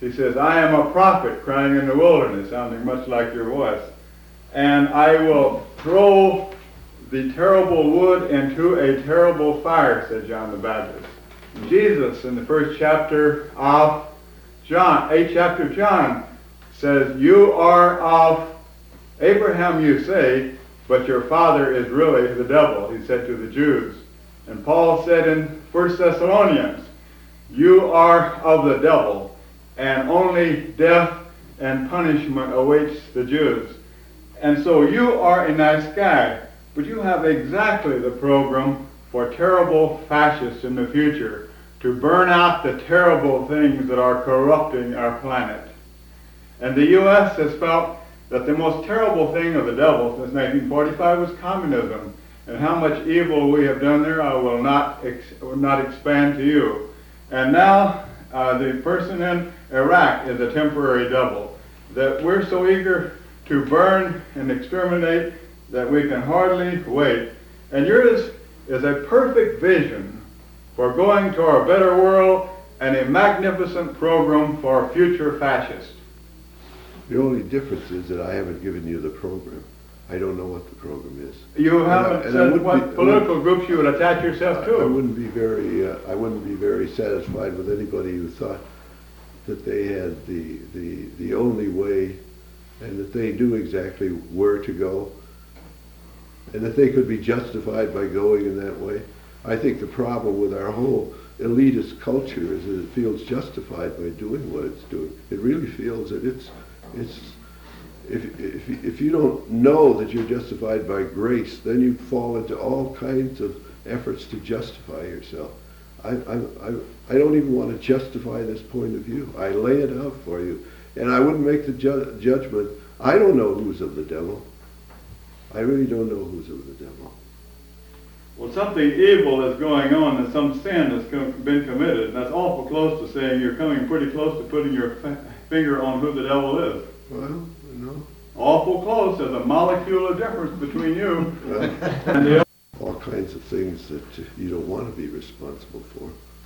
He says, I am a prophet crying in the wilderness, sounding much like your voice. And I will throw the terrible wood into a terrible fire, said John the Baptist. Jesus, in the first chapter of John, eighth chapter of John, says, you are of Abraham, you say, but your father is really the devil, he said to the Jews. And Paul said in First Thessalonians, you are of the devil, and only death and punishment awaits the Jews. And so you are a nice guy, but you have exactly the program for terrible fascists in the future, to burn out the terrible things that are corrupting our planet. And the U S has felt that the most terrible thing of the devil since nineteen forty-five was communism. And how much evil we have done there, I will not, ex will not expand to you. And now, uh, the person in Iraq is a temporary devil. That we're so eager to burn and exterminate that we can hardly wait. And yours is a perfect vision for going to our better world and a magnificent program for future fascists. The only difference is that I haven't given you the program. I don't know what the program is. You haven't and I said would what be- political groups you would attach yourself to. I wouldn't be very, uh, I wouldn't be very satisfied with anybody who thought that they had the, the, the only way, and that they knew exactly where to go, and that they could be justified by going in that way. I think the problem with our whole elitist culture is that it feels justified by doing what it's doing. It really feels that it's, it's, if, if, if you don't know that you're justified by grace, then you fall into all kinds of efforts to justify yourself. I, I, I, I don't even want to justify this point of view. I lay it out for you. And I wouldn't make the ju judgment. I don't know who's of the devil. I really don't know who's of the devil. Well, something evil is going on and some sin has com been committed. And that's awful close to saying you're coming pretty close to putting your finger on who the devil is. Well, no. Awful close. There's a molecular difference between you Well, and the other. all kinds of things that you don't want to be responsible for.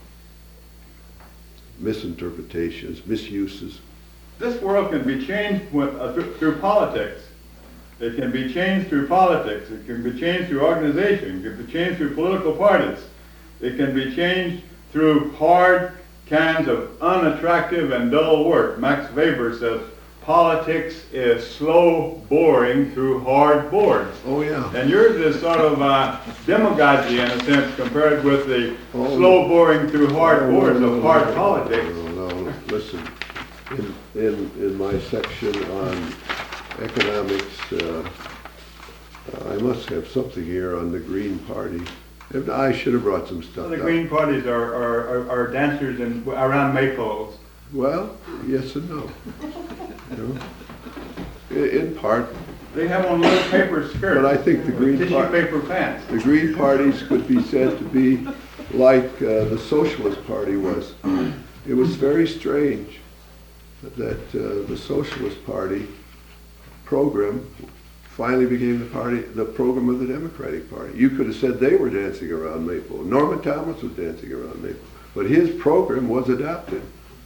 Misinterpretations, misuses. This world can be changed with, uh, through, through politics. It can be changed through politics. It can be changed through organization. It can be changed through political parties. It can be changed through hard kinds of unattractive and dull work. Max Weber says, politics is slow boring through hard boards. Oh, yeah. And yours is sort of uh, demagogy in a sense compared with the Oh, slow boring through hard No, boards no, of no, hard no, politics. No, no, listen. In, in, in my section on economics, uh, uh, I must have something here on the Green Party. If I should have brought some So stuff the up. Green Parties are, are, are, are dancers in, around maypoles. Well, yes and no. You know, I- in part, They have on little paper skirts. but I think the with Green tissue Party, paper pants. the Green Parties could be said to be like uh, the Socialist Party was. It was very strange that uh, the Socialist Party program finally became the party, the program of the Democratic Party. You could have said they were dancing around Maypole. Norman Thomas was dancing around Maypole, but his program was adopted.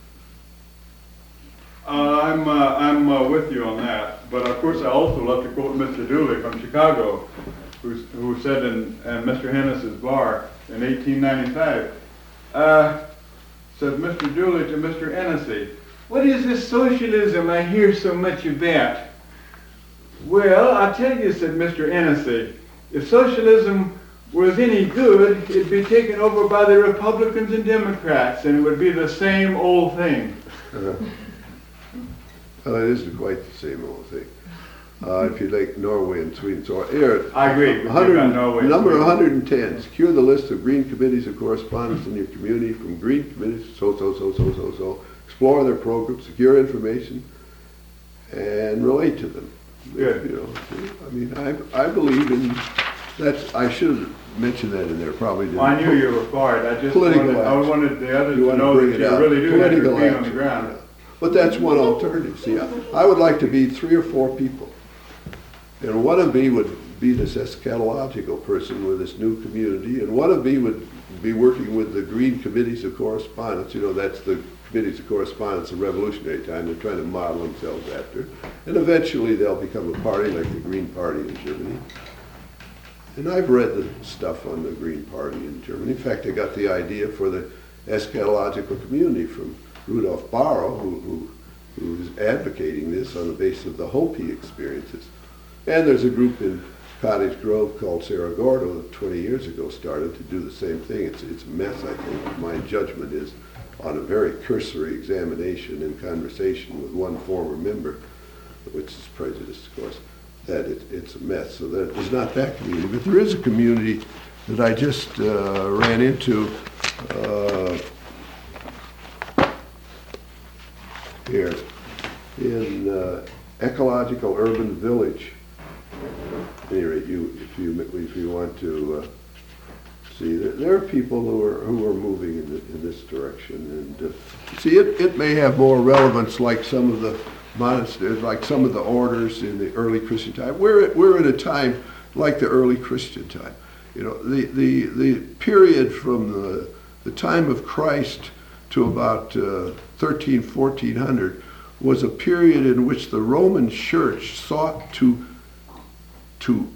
Uh, I'm, uh, I'm uh, with you on that. But of course, I also love to quote Mister Dooley from Chicago, who's, who said in, in Mister Hennis's bar in eighteen ninety-five, uh, said Mister Dooley to Mister Hennessy, "What is this socialism I hear so much about?" "Well, I tell you," said Mister Hennessy, "if socialism was any good, it'd be taken over by the Republicans and Democrats, and it would be the same old thing." Uh, well, it isn't quite the same old thing. Uh, if you like Norway and Sweden, so here, I agree with you one hundred about Norway and number Sweden. one hundred ten. Secure the list of green committees of correspondence in your community from green committees, so, so, so, so, so, so. Explore their programs, secure information, and relate to them. Good. You know, I mean, I, I believe in, that's, I should have mentioned that in there, probably didn't. Well, I knew you were for it. I just Political wanted, I action. wanted the others You to want to know bring that it you up. really do have your Political feet on the action, ground. yeah. But that's one alternative. See, I, I would like to be three or four people. And one of me would be this eschatological person with this new community, and one of me would be working with the green committees of correspondence. You know, that's the committees of correspondence of revolutionary time. They're trying to model themselves after. And eventually they'll become a party like the Green Party in Germany. And I've read the stuff on the Green Party in Germany. In fact, I got the idea for the eschatological community from Rudolf Barrow, who, who, who is advocating this on the basis of the hope he experiences. And there's a group in Cottage Grove called Cerro Gordo that twenty years ago started to do the same thing. It's, it's a mess, I think. My judgment is on a very cursory examination and conversation with one former member, which is prejudiced, of course, that it, it's a mess. So that there's not that community. But there is a community that I just uh, ran into uh, here in uh, Ecological Urban Village. At any rate, you, if you if you want to uh, see, there, there are people who are who are moving in, the, in this direction, and uh, see, it, it may have more relevance, like some of the monasteries, like some of the orders in the early Christian time. We're at, we're at a time like the early Christian time. You know, the the the period from the the time of Christ to about uh, thirteen, fourteen hundred was a period in which the Roman Church sought to to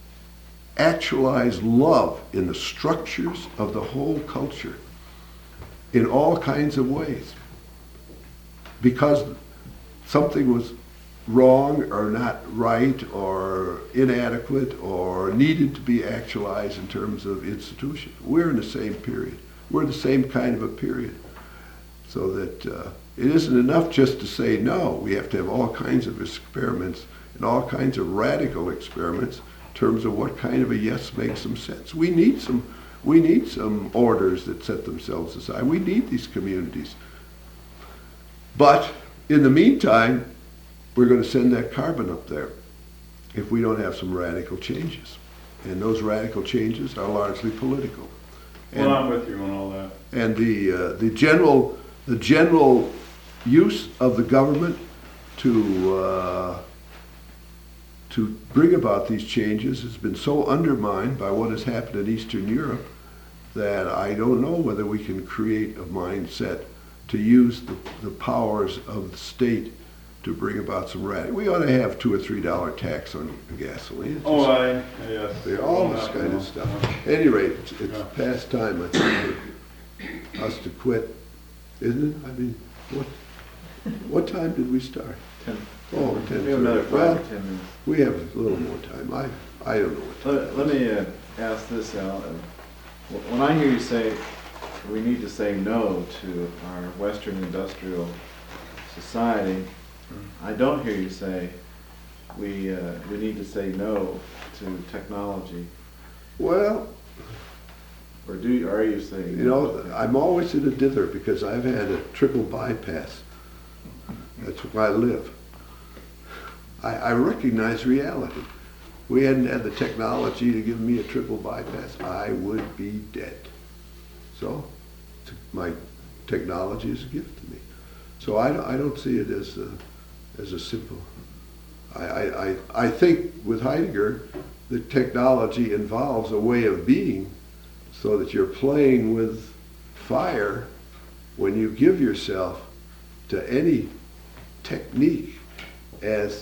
actualize love in the structures of the whole culture in all kinds of ways. Because something was wrong or not right or inadequate or needed to be actualized in terms of institutions. We're in the same period. We're in the same kind of a period. So that uh, it isn't enough just to say no. We have to have all kinds of experiments and all kinds of radical experiments in terms of what kind of a yes makes some sense. We need some, we need some orders that set themselves aside. We need these communities. But in the meantime, we're going to send that carbon up there if we don't have some radical changes. And those radical changes are largely political. And, Well, I'm with you on all that. and the uh, the general the general use of the government to uh, to bring about these changes has been so undermined by what has happened in Eastern Europe that I don't know whether we can create a mindset to use the, the powers of the state to bring about some radical. We ought to have two or three dollar tax on gasoline. It's Oh, just- I, yes. they're all this kind of stuff. At any rate, it's, it's Yeah. past time, I think, for us to quit, isn't it? I mean, what, what time did we start? Ten. Oh, ten We have another thirty. five Well, or ten minutes. we have a little more time. I, I don't know what time. Let, let me uh, ask this, Al. Uh, wh- When I hear you say we need to say no to our Western industrial society, I don't hear you say we uh, we need to say no to technology. Well, Or do you, are you saying? you know, I'm always in a dither because I've had a triple bypass. That's where I live. I, I recognize reality. We hadn't had the technology to give me a triple bypass, I would be dead. So, t- my technology is a gift to me. So I, don't- I don't see it as a, as a simple. I, I, I, I think with Heidegger, the technology involves a way of being so that you're playing with fire when you give yourself to any technique as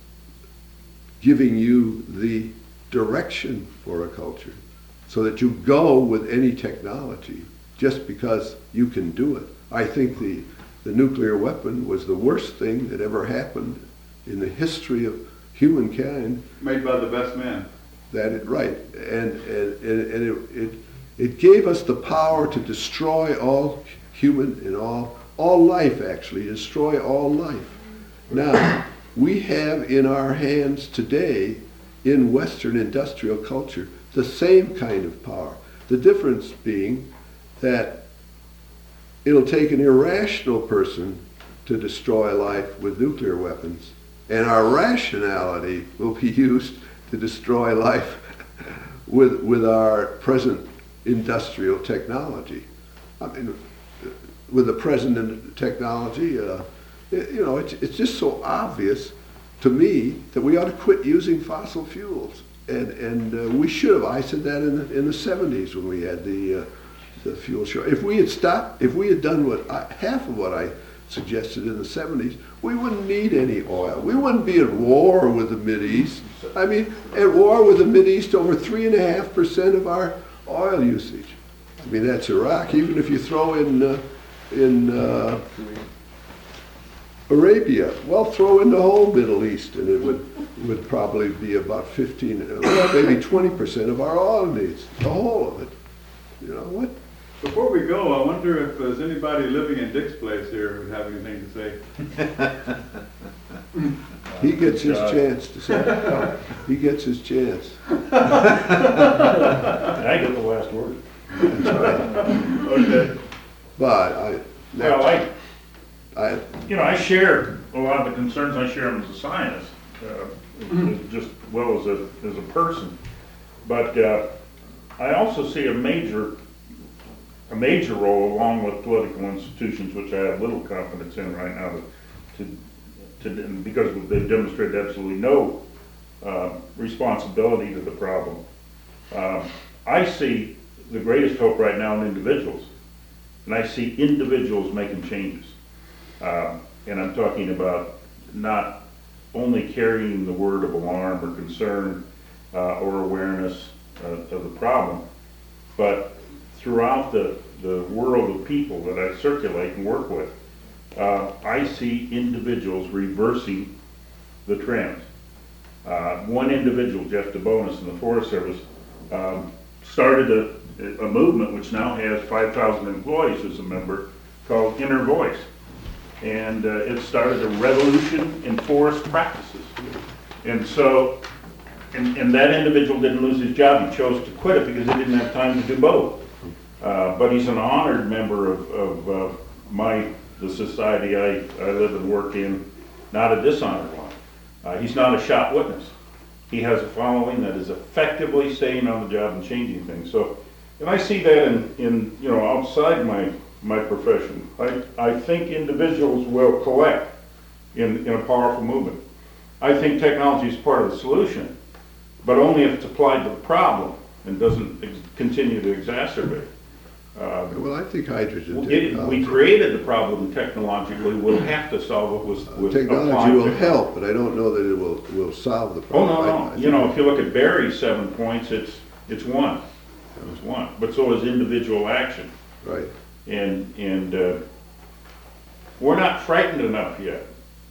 giving you the direction for a culture, so that you go with any technology just because you can do it. I think the, the nuclear weapon was the worst thing that ever happened in the history of humankind. Made by the best man. That it right, and and, and, and it, it it gave us the power to destroy all human and all all life, actually destroy all life. Now we have in our hands today, in Western industrial culture, the same kind of power. The difference being that it'll take an irrational person to destroy life with nuclear weapons, and our rationality will be used to destroy life with with our present industrial technology. I mean, with the present in- technology, uh, it- you know, it's it's just so obvious to me that we ought to quit using fossil fuels, and and uh, we should have. I said that in the, in the seventies when we had the uh, the fuel short. If we had stopped, if we had done what I, half of what I suggested in the seventies, we wouldn't need any oil. We wouldn't be at war with the Mideast. I mean, at war with the Mideast over three and a half percent of our oil usage. I mean, that's Iraq. Even if you throw in uh, in uh, Arabia, well, throw in the whole Middle East, and it would would probably be about fifteen, well, maybe twenty percent of our oil needs, the whole of it. You know what? Before we go, I wonder if there's anybody living in Dick's Place here who'd have anything to say. He gets his chance to say. He gets his chance. I get the last word. Okay. But I, Well, I, I, you know, I share a lot of the concerns. I share them as a scientist, uh, as- just well as a, as a person. But, uh, I also see a major, a major role along with political institutions, which I have little confidence in right now, to, to, to because they've demonstrated absolutely no uh, responsibility to the problem. Um, I see the greatest hope right now in individuals, and I see individuals making changes. Um, and I'm talking about not only carrying the word of alarm or concern uh, or awareness uh, of the problem, but throughout the, the world of people that I circulate and work with, uh, I see individuals reversing the trends. Uh, one individual, Jeff DeBonis in the Forest Service, um, started a, a movement which now has five thousand employees as a member called Inner Voice. And uh, it started a revolution in forest practices. And so, and, and that individual didn't lose his job. He chose to quit it because he didn't have time to do both. Uh, but he's an honored member of, of uh, my, the society I, I live and work in, not a dishonored one. Uh, he's not a shot witness. He has a following that is effectively staying on the job and changing things. So, and I see that in, in you know, outside my, my profession. I, I think individuals will collect in, in a powerful movement. I think technology is part of the solution, but only if it's applied to the problem and doesn't ex- continue to exacerbate. Uh, well, I think hydrogen we- it- technology, we created the problem technologically, we'll have to solve it with, with technology applied will technology. help, but I don't know that it will, will solve the Oh, problem. no, I- I no, think- you know, if you look at Barry's seven points, it's, it's one, it's one, but so is individual action. Right. And, and, uh, we're not frightened enough yet.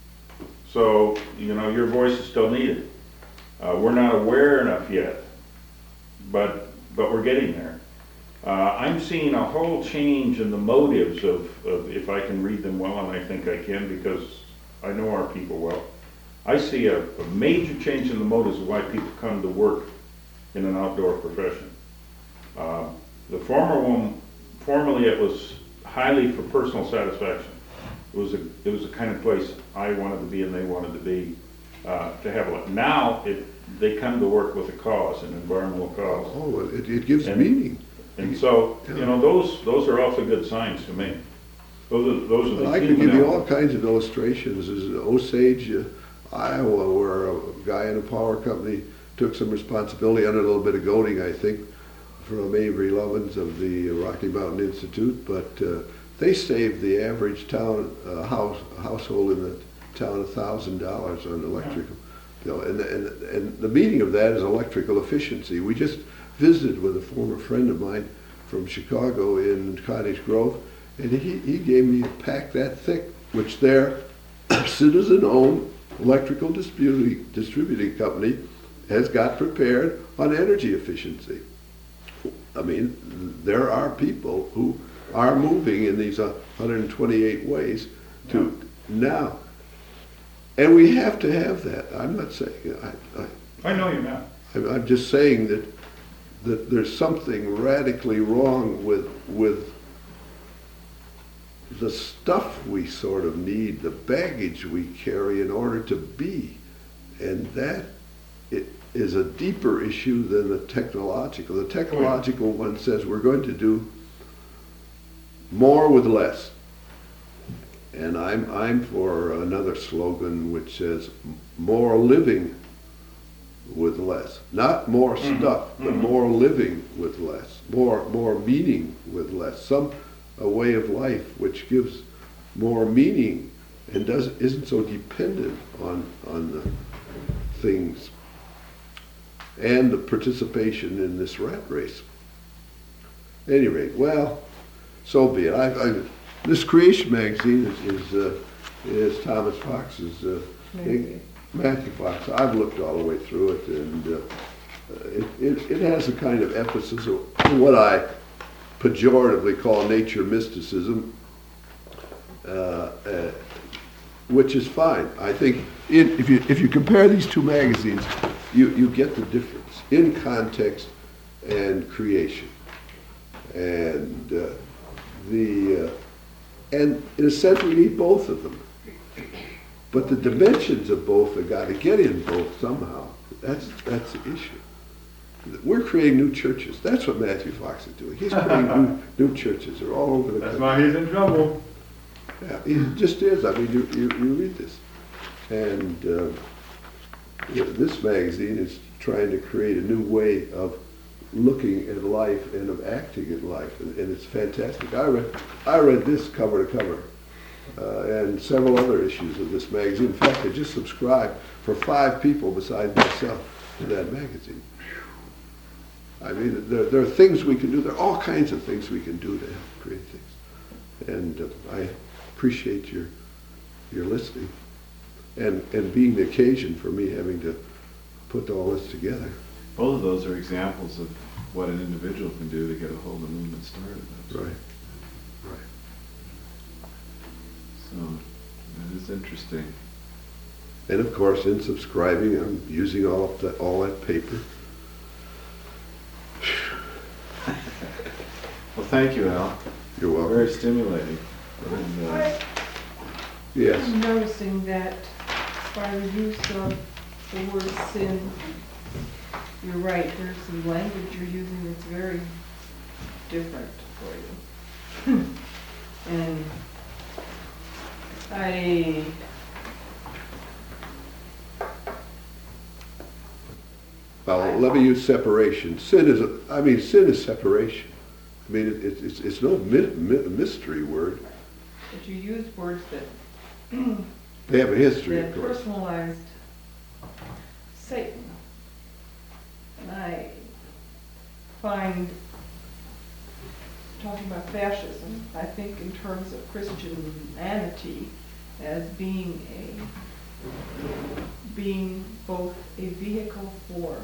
So, you know, your voice is still needed. Uh, we're not aware enough yet, but, but we're getting there. Uh, I'm seeing a whole change in the motives of, of, if I can read them well, and I think I can because I know our people well. I see a, a major change in the motives of why people come to work in an outdoor profession. Uh, the former one, formerly it was highly for personal satisfaction. It was a, it was the kind of place I wanted to be and they wanted to be, uh, to have a, now it, they come to work with a cause, an environmental cause. Oh, well, it, it gives And- meaning. And so, you know, those, those are also good signs to me. Those are, those are the Well, I could human give you all elements. kinds of illustrations. There's Osage, uh, Iowa, where a guy in a power company took some responsibility under a little bit of goading, I think, from Avery Lovins of the Rocky Mountain Institute, but uh, they saved the average town uh, house household in the town a thousand dollars on electrical. You know, and, and and the meaning of that is electrical efficiency. We just visited with a former friend of mine from Chicago in Cottage Grove, and he, he gave me a pack that thick, which their citizen-owned electrical distributing, distributing company has got prepared on energy efficiency. I mean, there are people who are moving in these one hundred twenty-eight ways to now. And we have to have that. I'm not saying, I, I, I know you're not. I'm I'm just saying that, that there's something radically wrong with, with the stuff we sort of need, the baggage we carry in order to be. And that it is a deeper issue than the technological. The technological one says we're going to do more with less. And I'm, I'm for another slogan which says more living with less. Not more Mhm. stuff, but Mhm. more living with less, more more meaning with less. Some a way of life which gives more meaning and does isn't so dependent on on the things and the participation in this rat race. At any rate, well, so be it. I, I, this Creation magazine is is, uh, is Thomas Fox's uh, Matthew. Matthew Fox. I've looked all the way through it, and uh, it, it it has a kind of emphasis of what I pejoratively call nature mysticism, uh, uh, which is fine. I think it, if you if you compare these two magazines, you you get the difference in context and creation, and uh, the uh, and in a sense we need both of them. But the dimensions of both have got to get in both somehow. That's that's the issue. We're creating new churches. That's what Matthew Fox is doing. He's creating new, new churches. They're all over the That's country. why he's in trouble. Yeah, it just is. I mean, you, you, you read this. And uh, you know, this magazine is trying to create a new way of looking at life and of acting at life. And, and it's fantastic. I read, I read this cover to cover. Uh, and several other issues of this magazine. In fact, I just subscribed for five people besides myself to that magazine. I mean, there, there are things we can do. There are all kinds of things we can do to help create things. And uh, I appreciate your your listening and, and being the occasion for me having to put all this together. Both of those are examples of what an individual can do to get a whole movement started. Right. Right. So that is interesting. And of course, in subscribing, I'm using all of that, all that paper. Well, thank you, Al. You're welcome. Very stimulating. And, uh, I- Yes. I'm noticing that by the use of the word sin, you're right, there's some language you're using that's very different for you. And I, Well, let me use separation. Sin is, a, I mean, sin is separation. I mean, it, it, it's it's no mi- mi- mystery word. but you use words that They have a history, that of course. personalized Satan. And I find, talking about fascism, I think in terms of Christianity as being a, being both a vehicle for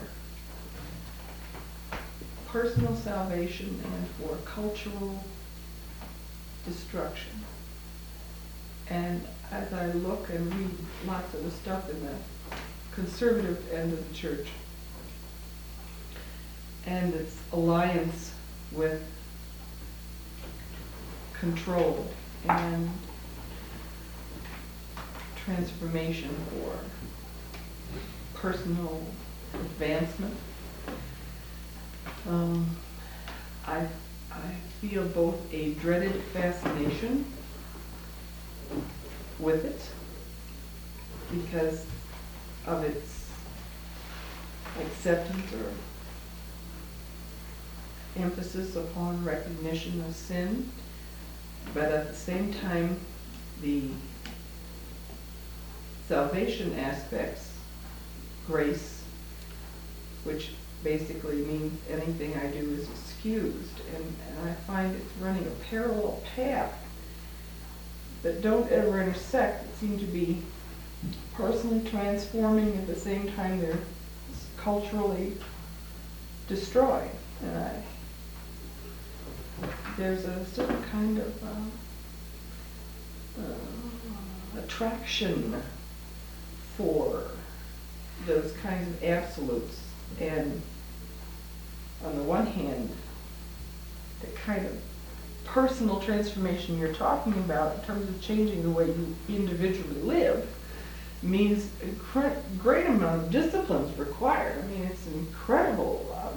personal salvation and for cultural destruction. And as I look and read lots of the stuff in the conservative end of the church and its alliance with control and transformation for personal advancement, um, I, I feel both a dreaded fascination with it because of its acceptance or emphasis upon recognition of sin, but at the same time, the salvation aspects, grace, which basically means anything I do is excused, and, and I find it's running a parallel path that don't ever intersect, that seem to be personally transforming at the same time they're culturally destroying. And I, there's a certain kind of uh, uh, attraction for those kinds of absolutes. And on the one hand, the kind of personal transformation you're talking about in terms of changing the way you individually live means a cre- great amount of disciplines required. I mean, it's incredible uh,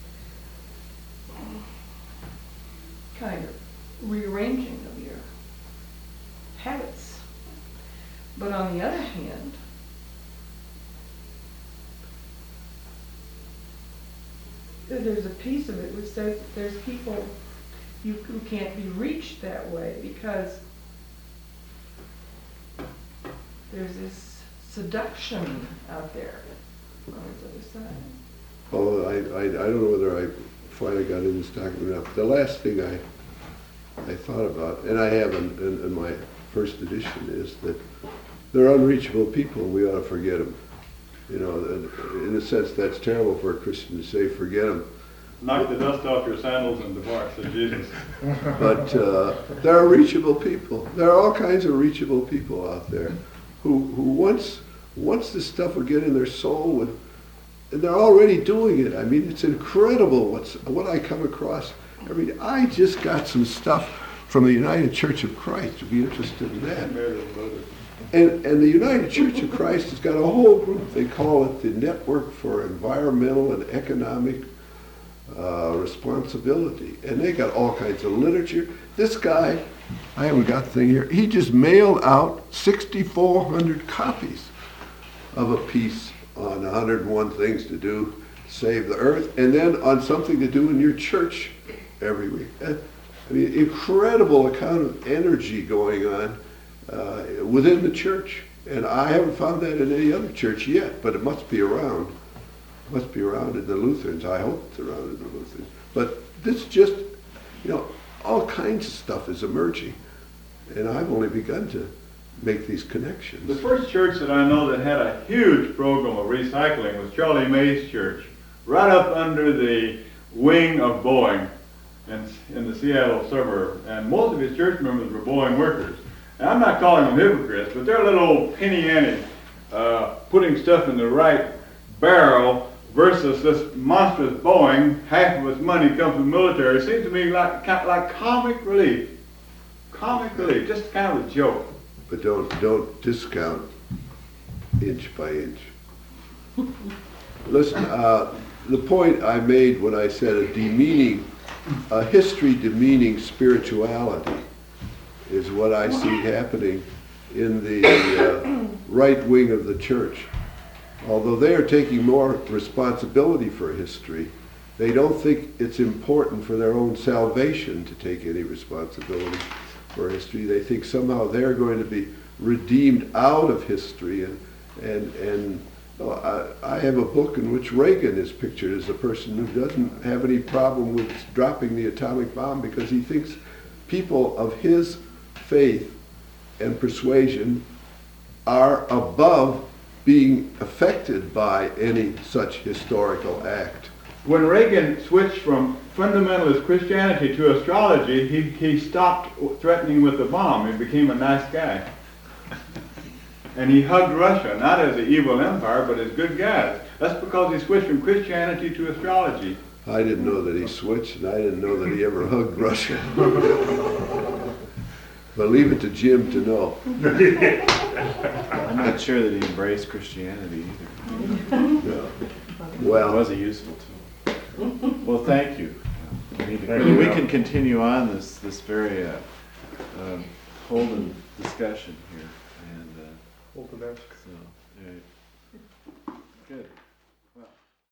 kind of rearranging of your habits. But on the other hand, there's a piece of it which says that there's people you, who can't be reached that way because there's this seduction out there on the other side. Oh, I, I, I don't know whether I finally got in this document or not. The last thing I, I thought about, and I have in, in, in my first edition, is that they're unreachable people and we ought to forget them. You know, and in a sense, that's terrible for a Christian to say, forget them. Knock the dust off your sandals and depart, said Jesus. But uh, there are reachable people. There are all kinds of reachable people out there who, who once, once this stuff would get in their soul, would, and they're already doing it. I mean, it's incredible what's, what I come across. I mean, I just got some stuff from the United Church of Christ. You'd be interested in that. And, and the United Church of Christ has got a whole group. They call it the Network for Environmental and Economic uh, Responsibility. And they got all kinds of literature. This guy, I haven't got the thing here, he just mailed out sixty-four hundred copies of a piece on one hundred and one things to do to save the earth, and then on something to do in your church every week. I mean, incredible account of energy going on uh, within the church. And I haven't found that in any other church yet, but it must be around. It must be around in the Lutherans. I hope it's around in the Lutherans. But this just, you know, all kinds of stuff is emerging. And I've only begun to make these connections. The first church that I know that had a huge program of recycling was Charlie May's church, right up under the wing of Boeing in, in the Seattle suburb. And most of his church members were Boeing workers. And I'm not calling them hypocrites, but they're little old penny ante, uh, putting stuff in the right barrel versus this monstrous Boeing. Half of its money comes from the military. It seems to me like, like comic relief. Comic relief, just kind of a joke. But don't don't discount inch by inch. Listen, uh, the point I made when I said a demeaning, a history demeaning spirituality is what I see happening in the uh, right wing of the church. Although they are taking more responsibility for history, they don't think it's important for their own salvation to take any responsibility for history. They think somehow they're going to be redeemed out of history. And and and oh, I, I have a book in which Reagan is pictured as a person who doesn't have any problem with dropping the atomic bomb because he thinks people of his faith and persuasion are above being affected by any such historical act. When Reagan switched from fundamentalist Christianity to astrology, he, he stopped threatening with the bomb. He became a nice guy. And he hugged Russia, not as an evil empire, but as good guys. That's because he switched from Christianity to astrology. I didn't know that he switched, and I didn't know that he ever hugged Russia. But leave it to Jim to know. I'm not sure that he embraced Christianity either. No. Well, It was a useful tool. Well, thank you. We, need to- Thank you, we Al. can continue on this this very uh, um, Holden discussion here, and uh, so yeah. Good. Well.